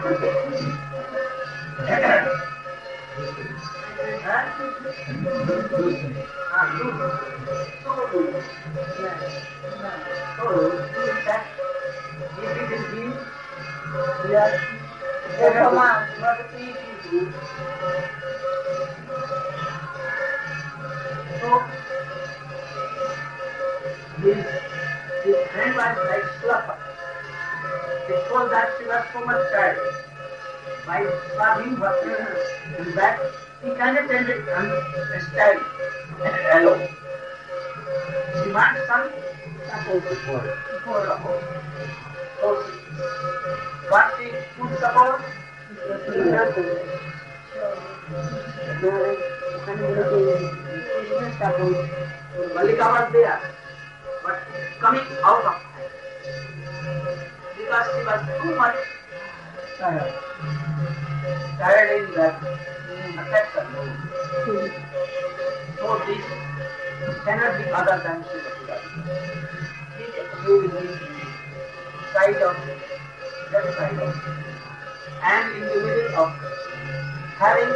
His friend was like Slapha. Because that she was so much tired. By starving her and back, he cannot end it unstyle alone. She wants some support before the home. So what she could support? Malika was there, but coming out of her because she was too much tired. Tired in that affection. So this cannot be other than Shiva. He will be side of left side of and in the middle of having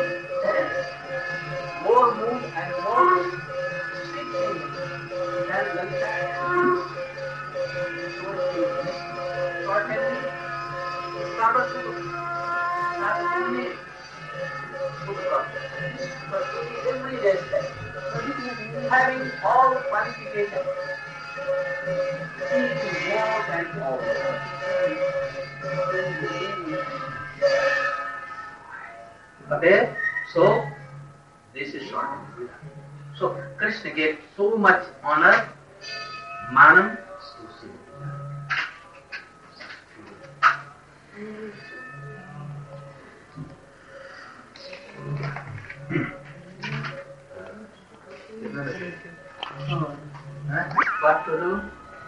more mood and more speaking than Lalita. Certainly, every respect, having all qualifications, she is more than all. Okay, so this is short. So Krishna gave so much honor, manam to Shiva. What to do?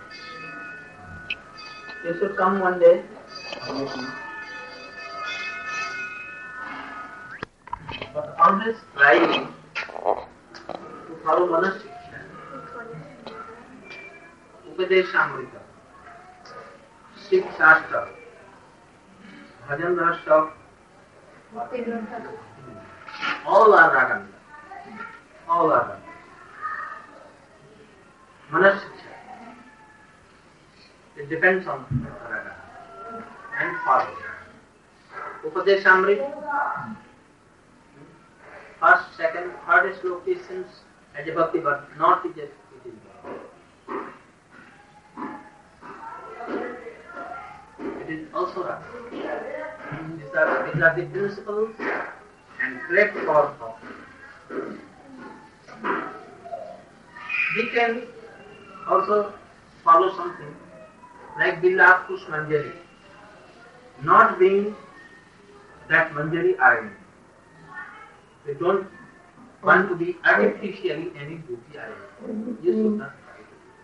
You should come one day. But always try to follow Manasya. Upadeshamrita, Sikh Shastra, Bhajan Rasa, all are Raganga. All are Raganga. Manasya. It depends on Raga and follow. Upadeshamrita, first, second, third locations as a bhakti, but not just it is. It is also Raga. These are the principles and great power of. We can also follow something like Billah Kush Manjari, not being that Manjari arranged. We don't want to be artificially any beauty arranged. You should not try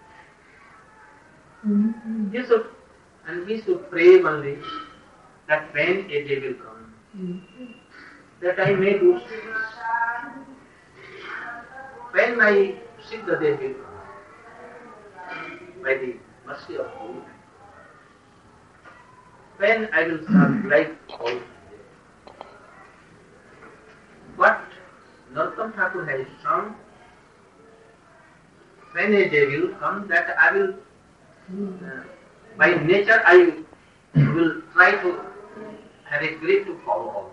to do. You should, and we should pray only that when a day will come, that I may do service. When my Siddha day will come, by the mercy of God, when I will serve like all. What Narottam Thakur has shown, when a day will come that I will, by nature I will try to have a grip to follow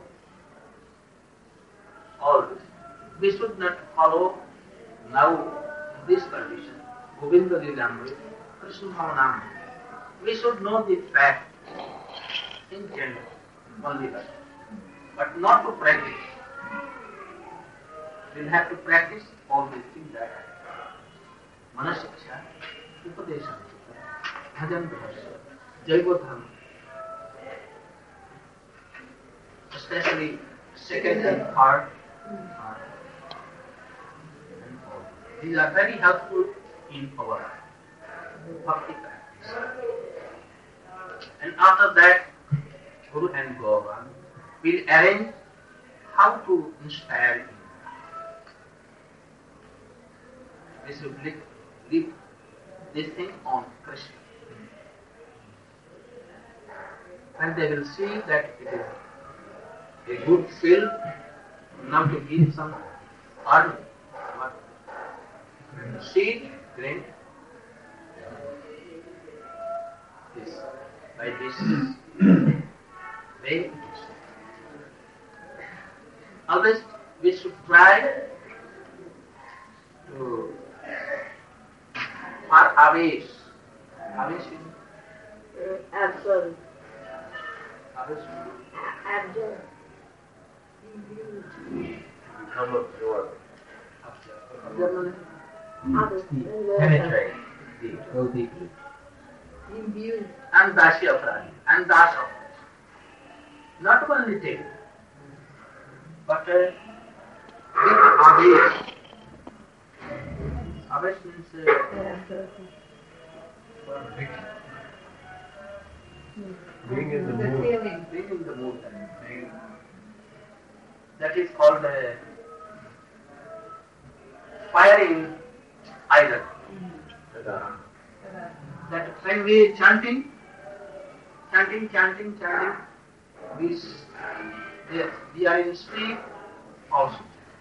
all this. We should not follow now this condition, Govinda Lilamrita, Krishna Bhavanam. We should know the fact in general, only that, but not to practice. We'll have to practice all these things that Manasiksha, Upadeshamrita, Bhajan Rasa, Jaivodham, especially second and third. And these are very helpful in our bhakti practice. And after that, Guru and Govan will arrange how to inspire him. They should leave this thing on Krishna. And they will see that it is a good field now to give some earning. Seed, grain, this, by this way. Always we should try to for Avesh. Avesh is Absolute. Avesh Absolute. Become absorbed. Penetrate deep, go deeply. Imbued. And Dashi of Rani, and Dash of Rani. Not only take, but with Avesh. Avesh means Being in the The mood. feeling. being in the mood. That is called firing idol. That when we chanting, we are in sleep also.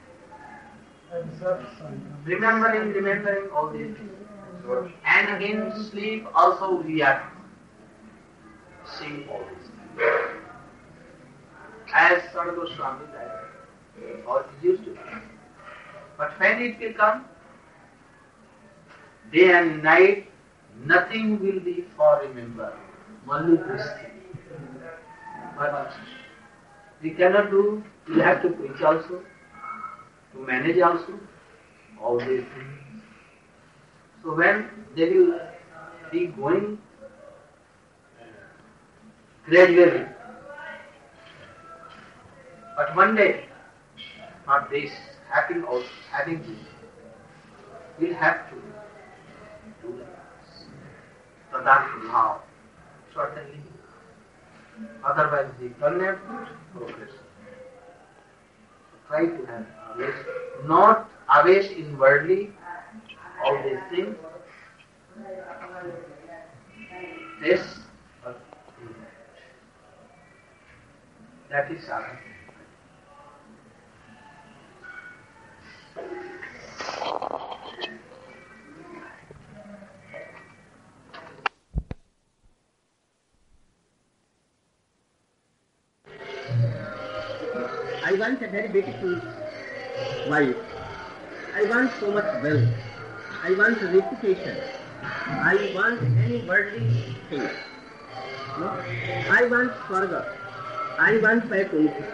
Remembering all these things. And in sleep also we are seeing all these things. As Sadhu Goswami said, or it used to be. But when it will come, day and night, nothing will be for remember. Only this thing. But we cannot do, we have to preach also, to manage also, all these things. So when they will be going gradually, but one day, not this, having this, we'll have to do that. Tadatma now, certainly. Otherwise, we cannot progress. So try to have Avesh, not Avesh inwardly, all these things. This, but that is sadhana. I want a very beautiful wife. I want so much wealth. I want reputation. I want any worldly thing. No? I want Swarga. I want Vaikuntha.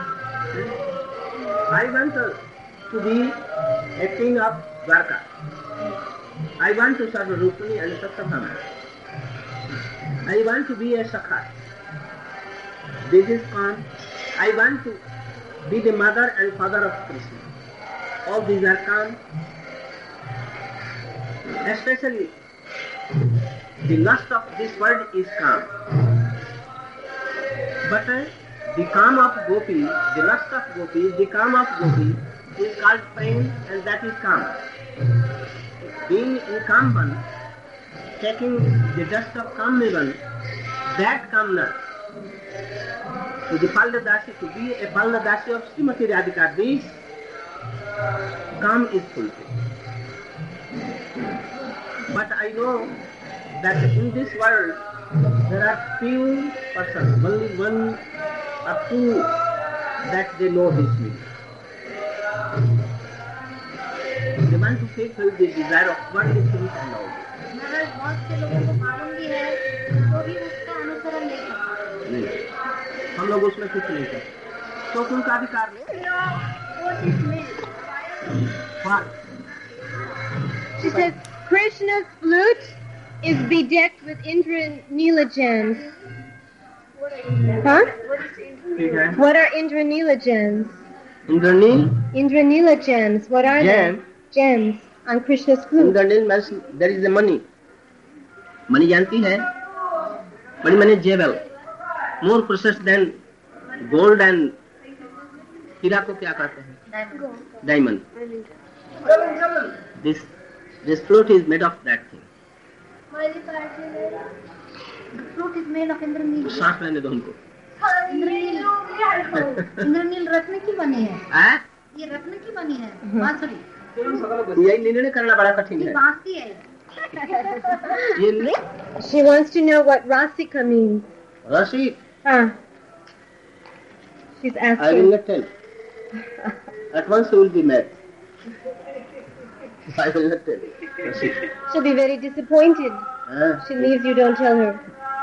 I want to be a king of Dwarka. I want to serve Rukmini and Satyabhama. I want to be a Sakha. This is calm. I want to be the mother and father of Krishna. All these are calm. Especially the lust of this world is calm. But the calm of Gopi, the lust of Gopi, the calm of Gopi is called prem, and that is calm. Being in Kamban, taking the dust of Kamnivan, that calmness, to the Palladasi, to be a Palladasi of Srimati Radhika, this calm is fulfilled. But I know that in this world there are few persons, only one or two, that they know this meaning. They want to fulfill the desire of worldly things and all. महाराज बहुत से लोगों को मालूम भी है तो भी उसका अनुसरण नहीं करते। नहीं, हम लोग उसमें कुछ नहीं करते, तो उनका अधिकार नहीं। What? She says, Krishna's flute is bedecked with Indranila gems. Huh? What are Indranila gems? Indranil? Indranila gems. What are Gem? they? Gems on Krishna's flute. Indranil means there is the money. Money जानती है? Money माने jewel, more precious than gold and हीरा को क्या कहते हैं? Diamond. This flute is made of that thing. The fruit is made of Indranil. सांस लेने दो हमको. इंद्रनील रत्न की बनी है. ये रत्न की बनी है. बांसुरी. यही निर्णय करना बड़ा कठिन है. बांसुरी है. She wants to know what Rasika means. Rasi? She's asking. I will not tell. At once you will be mad. I will not tell. Rasi. She'll be very disappointed. She leaves you, don't tell her.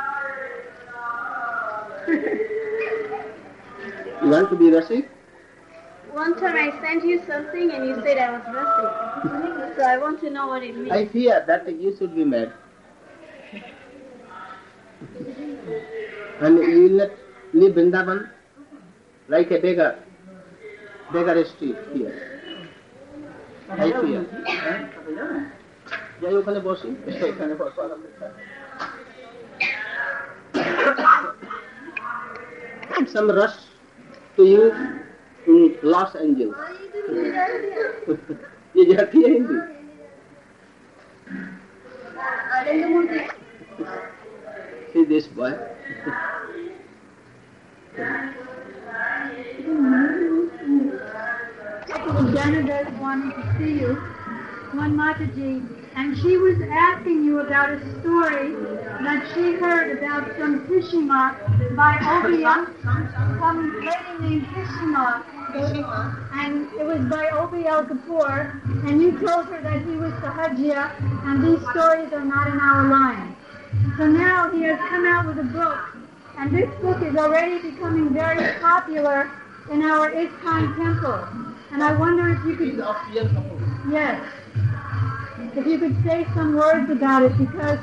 You want to be Rasi? One time I sent you something and you said I was rusty. So I want to know what it means. I fear that you should be mad. And you will not leave Vrindavan like a beggar. Beggar street here. I fear. যাই ওখানে বসি এখানে বসো some rush to you in Los Angeles. ये जाती है Hindi. See this boy. Janada's wanting to see you, one Mataji, and she was asking you about a story that she heard about some Pishima by Obiya, some lady named Pishima, and it was by Obiel Kapoor, and you told her that he was Sahajya, and these stories are not in our line. So now he has come out with a book, and this book is already becoming very popular in our ISKCON temple. And I wonder if you could... Yes. If you could say some words about it, because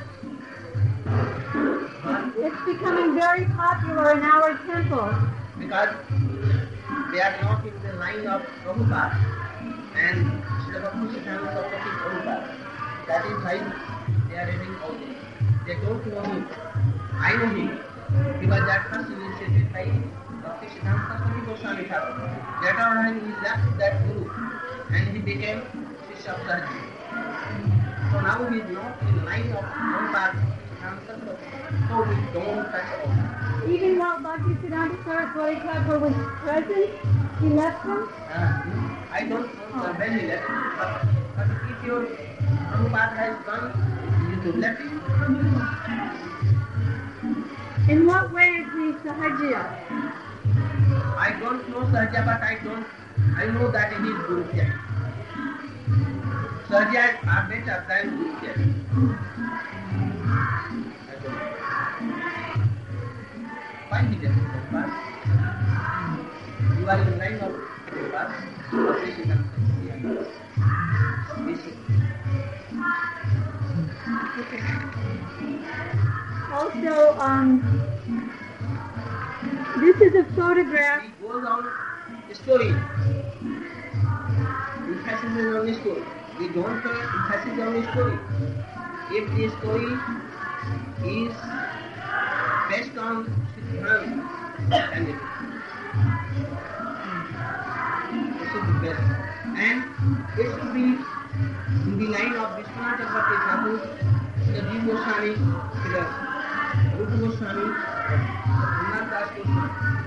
it's becoming very popular in our temple. Because they are not in the line of Prabhupada and Srila Bhakti Siddhanta Saraswati Prabhupada. That is why they are reading all this. They don't know him. I know him. He was at first initiated by Bhakti Siddhanta Saraswati Goswami Thakur. Later on he left that guru and he became Shishya of Sarji. So now he is not in line of Prabhupada Siddhanta Saraswati. So we don't touch all. Even while Bhakti Siddhanta Saraswati Thakur was present, he left him? I don't know when he left, but if your Prabhupada has gone, you should let him. In what way is he Sahajya? I don't know Sahajya, but I know that he is Guru Jai. Sahajya are better than Guru Jai. Why he left Prabhupada? You are in line of Prabhupada. Also, this is a photograph. He goes on the story. Emphasis is on the story. We don't pay emphasis on the story. If the story is based on Siddhanta, then it should be best. And it should be in the line of Vishwanath Chakravarti Thakur, Srila Jiva Goswami, Srila Rupa Goswami, Raghunath Das Goswami,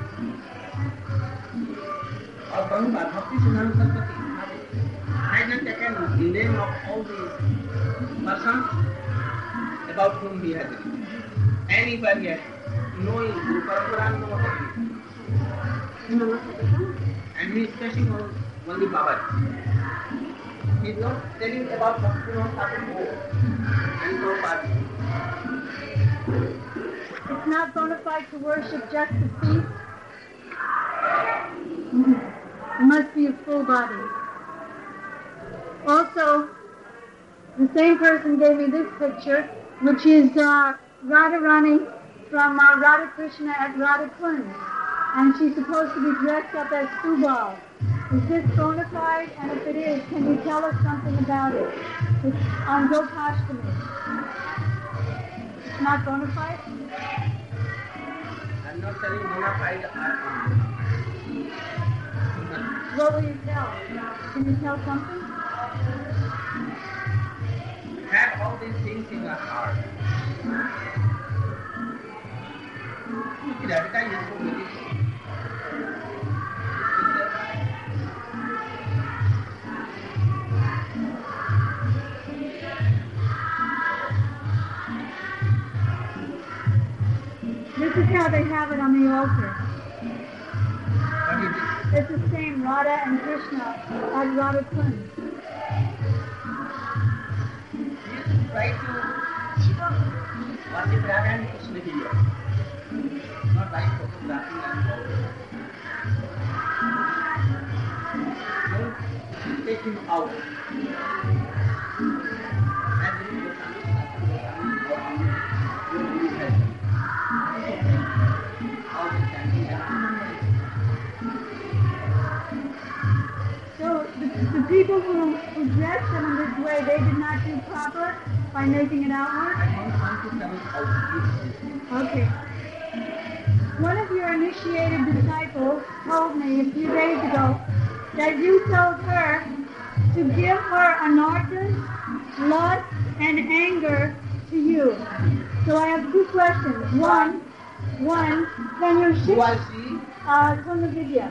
or Prabhupada, Bhakti Siddhanta Saraswati Thakur. I have taken the name of all these persons about whom he has written. Anybody has knowing Guru Parampara, no what it is. And he is stressing on only Baba. He is not telling about Bhaktivinoda Thakur and Prabhupada. It's not bona fide to worship just the feet. It must be a full body. Also, the same person gave me this picture, which is Radharani from Radha Krishna at Radha Kund. And she's supposed to be dressed up as Subal. Is this bona fide? And if it is, can you tell us something about it? It's on Gopashtami. It's not bona fide? I'm not telling bona fide or What will you tell? Can you tell something? have all these things in our heart. This is how they have it on the altar. What is it? It's the same Radha and Krishna at Radha Kund. Try to worship Radha and Krishna here. Not like photographing and all. Don't take him out. And then you So the people who dressed them in this way, they did not do proper by making it outward? Okay. One of your initiated disciples told me a few days ago that you told her to give her anarthas, lust, and anger to you. So I have two questions. One, can you who I see? Kunda Vidya.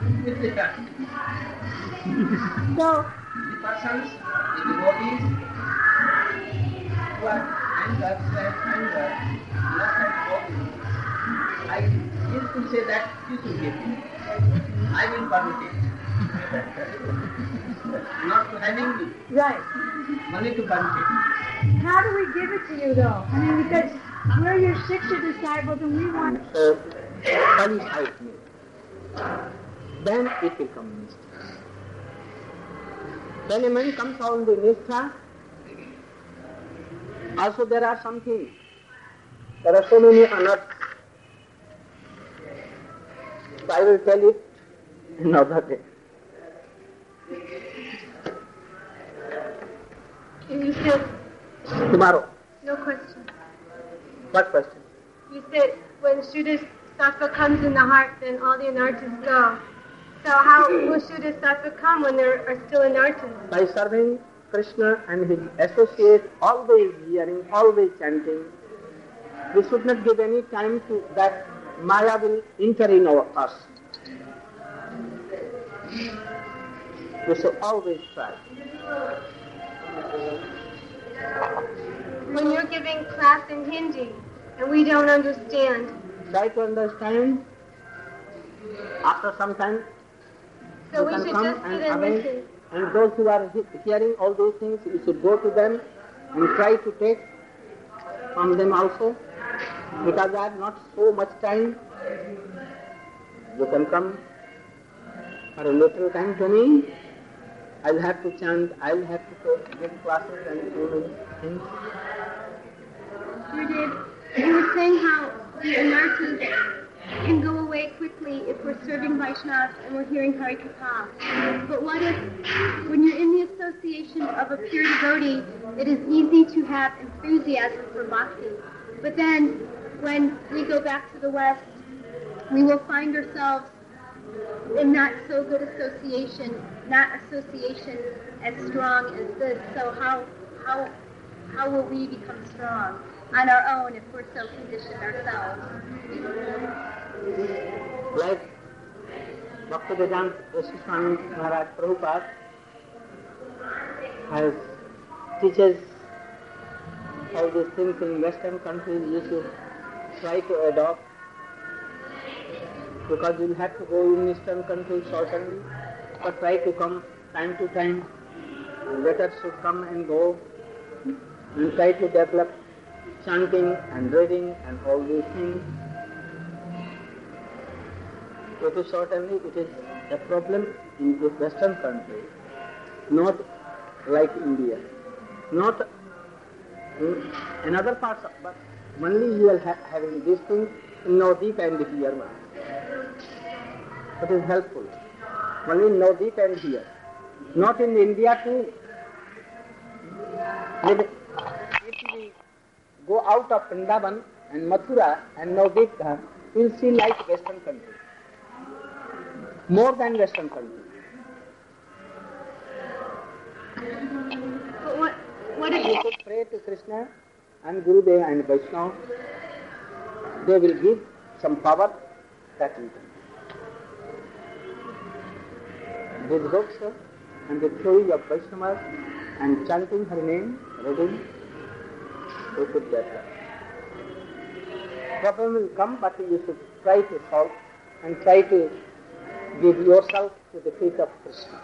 So, The persons, the devotees who are anger, lust and body, I used to say that you should give me. I will permit it. Not to having me, right. money to permit it. How do we give it to you, though? I mean, because we're your Shiksha disciples and we want... Qualifies me. Then it becomes Nishtha. When a man comes on the Nishtha, also there are some things. There are so many unearths. So I will tell it another day. You said Tomorrow. no question. What question? You said when Shuddha Sattva comes in the heart, then all the anarthas go. So how will Shuddha Sattva come when there are still anarthas? By serving Krishna and his associates, always hearing, always chanting, we should not give any time to that Maya will enter in us. We should always try. When you're giving class in Hindi and we don't understand, Try to understand. After some time, so you we can should come just and sit and away. listen. And those who are hearing all those things, you should go to them and try to take from them also. Because I have not so much time, you can come for a little time to me. I'll have to chant, I'll have to give classes and do things. Gurudev, you were saying how the anarthas can go away quickly if we're serving Vaishnavas and we're hearing Hari Katha. But what if, when you're in the association of a pure devotee, it is easy to have enthusiasm for bhakti. But then, when we go back to the West, we will find ourselves in not so good association, not association as strong as this. So how will we become strong on our own if we're so conditioned ourselves? Like Bhaktivedanta Swami Maharaj Prabhupada teaches all these things in Western countries. You should try to adopt, because you'll have to go in Eastern countries certainly, but try to come time to time. Letters should come and go, and try to develop chanting and reading and all these things. It is certainly a problem in the Western country, not like India, not in another parts, but only you are having these things in Navadvip and here. It is helpful. Only in Navadvip and here. Not in India too. If the go out of Vrindavan and Mathura and Navadvip, you will see like Western country. More than Western country. But what if You should pray to Krishna and Gurudev and Vaishnava. They will give some power that you can. With books and the theory of Vaishnavas and chanting her name, reading, you should get that. Problem will come, but you should try to solve and try to give yourself to the feet of Krishna.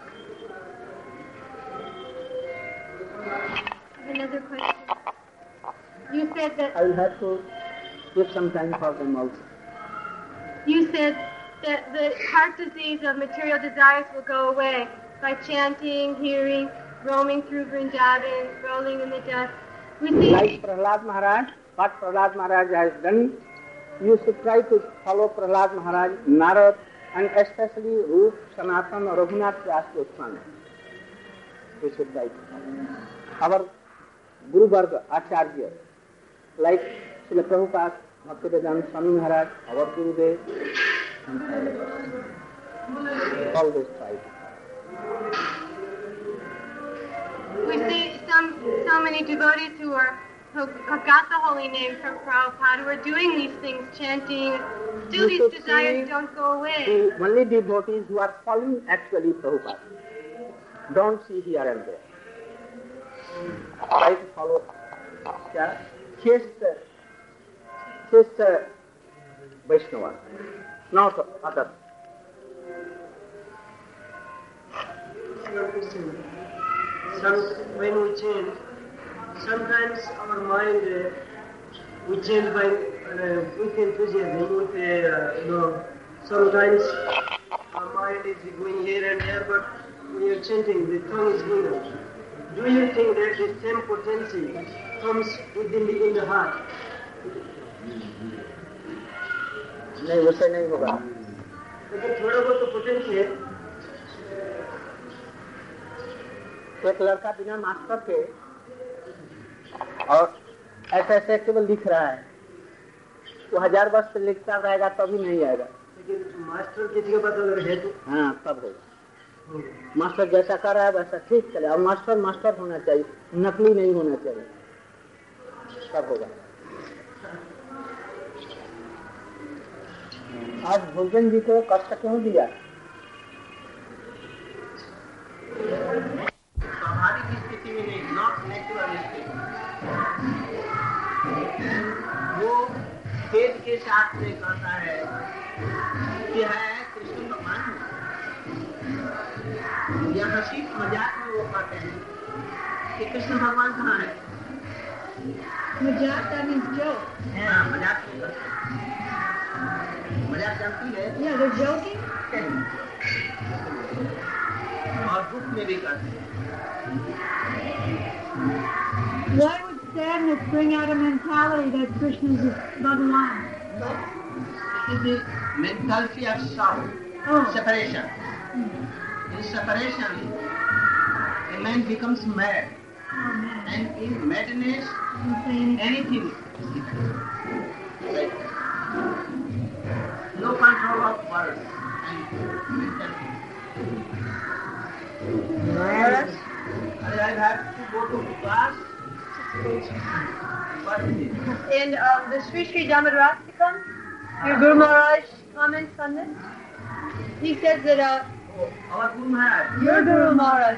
I have another question. You said that I will have to give some time for them also. You said that the heart disease of material desires will go away by chanting, hearing, roaming through Vrindavan, rolling in the dust. We see Like Prahlad Maharaj, what Prahlad Maharaj has done, you should try to follow Prahlad Maharaj, Narad, and especially Rup, Sanatan, Raghunath Das Goswami. We should try to follow. Our Guru Varga, Acharya, like Srila Prabhupada, Bhaktivedanta Swami Maharaj, our Gurudev, and always try to. we see so many devotees who have got the holy name from Prabhupada, who are doing these things, chanting. Still, You these should desires see don't go away. The only devotees who are following actually Prabhupada. Don't see here and there. Try to follow chaste Vaishnava, not others. When we chant, sometimes our mind, we chant by with enthusiasm, with sometimes our mind is going here and there, but when you're chanting, the tongue is going out. Do you think that the same potency comes in the heart? नहीं वैसे नहीं होगा. लेकिन थोड़ा बहुत तो potency है. एक लड़का बिना मास्टर के और ऐसे ऐसे केवल लिख रहा है, वो 1000 वर्ष से लिखता रहेगा तभी नहीं आएगा. लेकिन मास्टर किसी के पास अगर है तो हाँ तब होगा. मास्टर जैसा कर रहा है वैसा ठीक चले, और मास्टर होना चाहिए, नकली नहीं होना चाहिए, तब होगा. आज भोजन जी को कष्ट क्यों दिया? स्वाभाविक स्थिति में नहीं, नॉट नेचुरल स्थिति. वो तेज के साथ में कहता है कि है कृष्ण भगवान, या हंसी मजाक में वो कहते हैं कि कृष्ण भगवान कहाँ है. Majak, that means joke. हाँ, मजाक में कहते हैं. मजाक जानती है. Yeah, they're joking. और दुख में भी करते हैं. Why would sadness bring out a mentality that Krishna is Bhagavan? It is the mentality of sorrow, separation. In separation, a man becomes mad, and in madness, anything like no control of words and mentality. I have to go to class. And the Sri Sri Damodarastikam, your Guru Maharaj comments on this? He says that Our Guru Maharaj. your Guru Maharaj,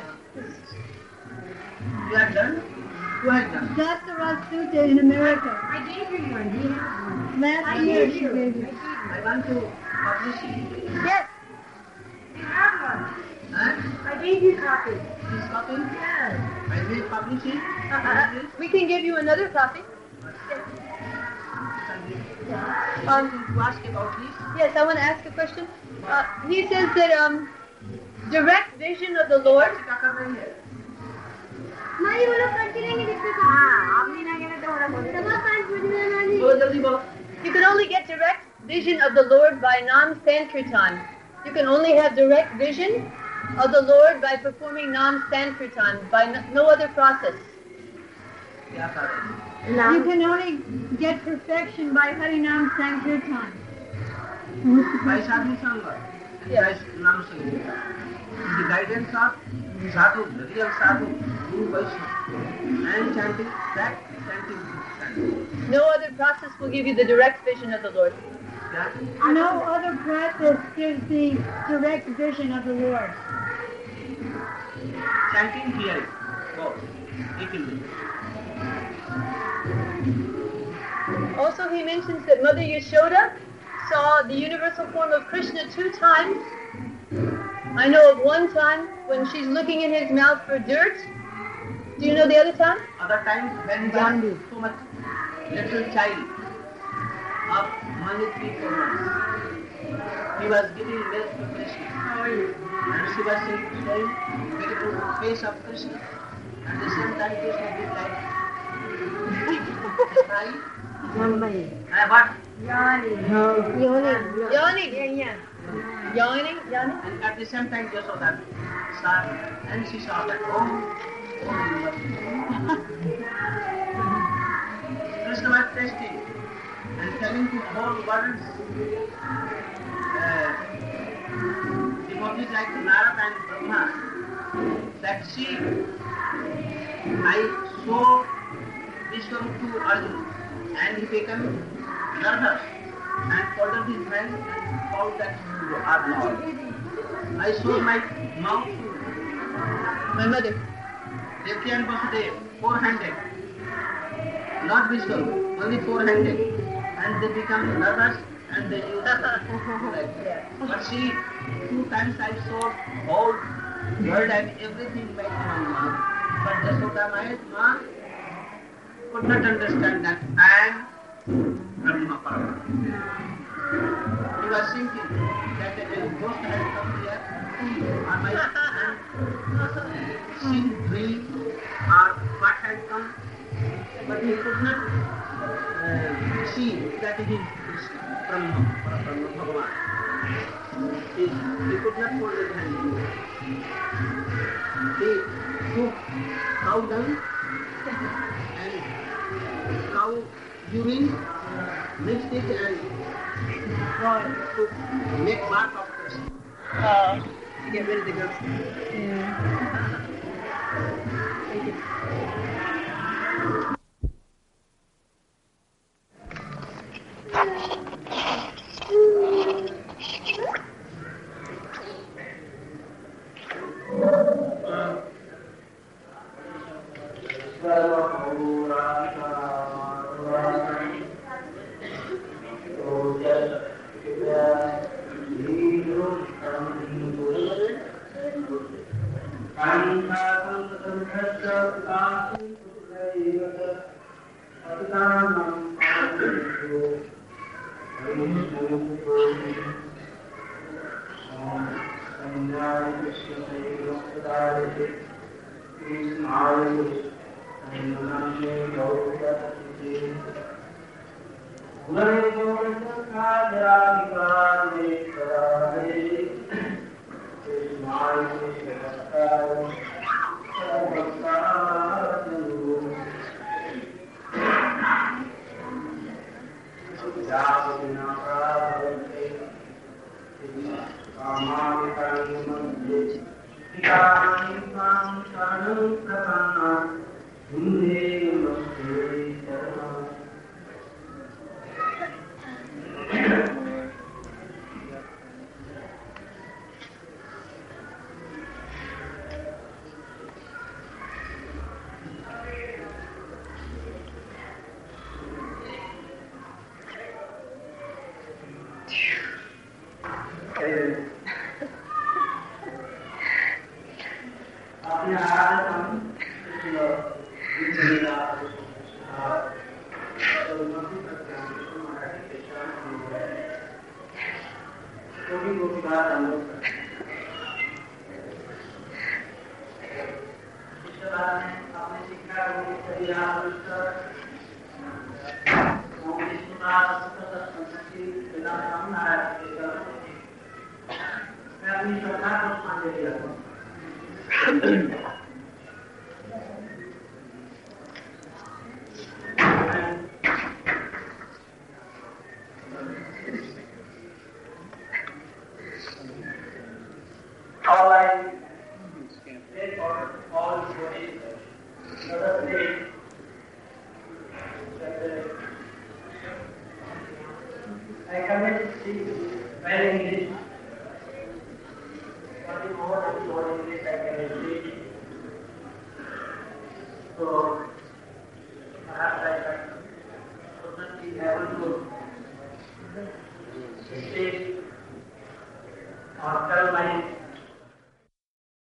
You have done? Who has done? Dasaraj Sutta in America. I gave you one. Do you have one? Last year she gave it. I want to publish it. Yes. Huh? I gave you copies. This copy? Yes. I will publish it. We can give you another copy. To ask about this. Yes, I want to ask a question. He says that direct vision of the Lord. You can only get direct vision of the Lord by Nam Sankirtan. You can only have direct vision of the Lord by performing Nam Sankirtan, by no other process. You can only get perfection by Harinam Sankirtan. By sadhu sangha, by nam sangha. The guidance of sadhu, the real sadhu, Guru Vaishnava, and chanting, that chanting. No other process will give you the direct vision of the Lord. No other practice gives the direct vision of the Lord. Chanting, hearing, both. Equally. Also, he mentions that Mother Yashoda saw the universal form of Krishna 2 times. I know of one time when she's looking in his mouth for dirt. Do you know the other time? Other times when he was so much little child of only 3-4 months. He was giving milk to Krishna. And she was showing beautiful face of Krishna. At the same time Krishna did like what? Yawning. And at the same time Yashoda saw, and she saw that, Krishna was testing and telling to whole world, devotees like Narada and Brahma, that see, I saw Vishwarup to Arjuna, and he became nervous and folded his hands and called that you are Lord. I saw my mouth to My mother. Devaki and Vasudeva, 400, not Vishwarup, only 400, and they become nervous and they use like. But see, 2 times I saw whole world and everything like one mouth. But Yashoda Ma could not understand that I am Brahma Parama. He was thinking that a ghost had come here, or my seen dream, or what had come, but he could not see that it is Brahma Bhagavan. He could not hold his hand. He took cow dung and cow urine, mixed it and to make mark of Krishna. To get rid of the ghost. Thank you. all bodies. Let us say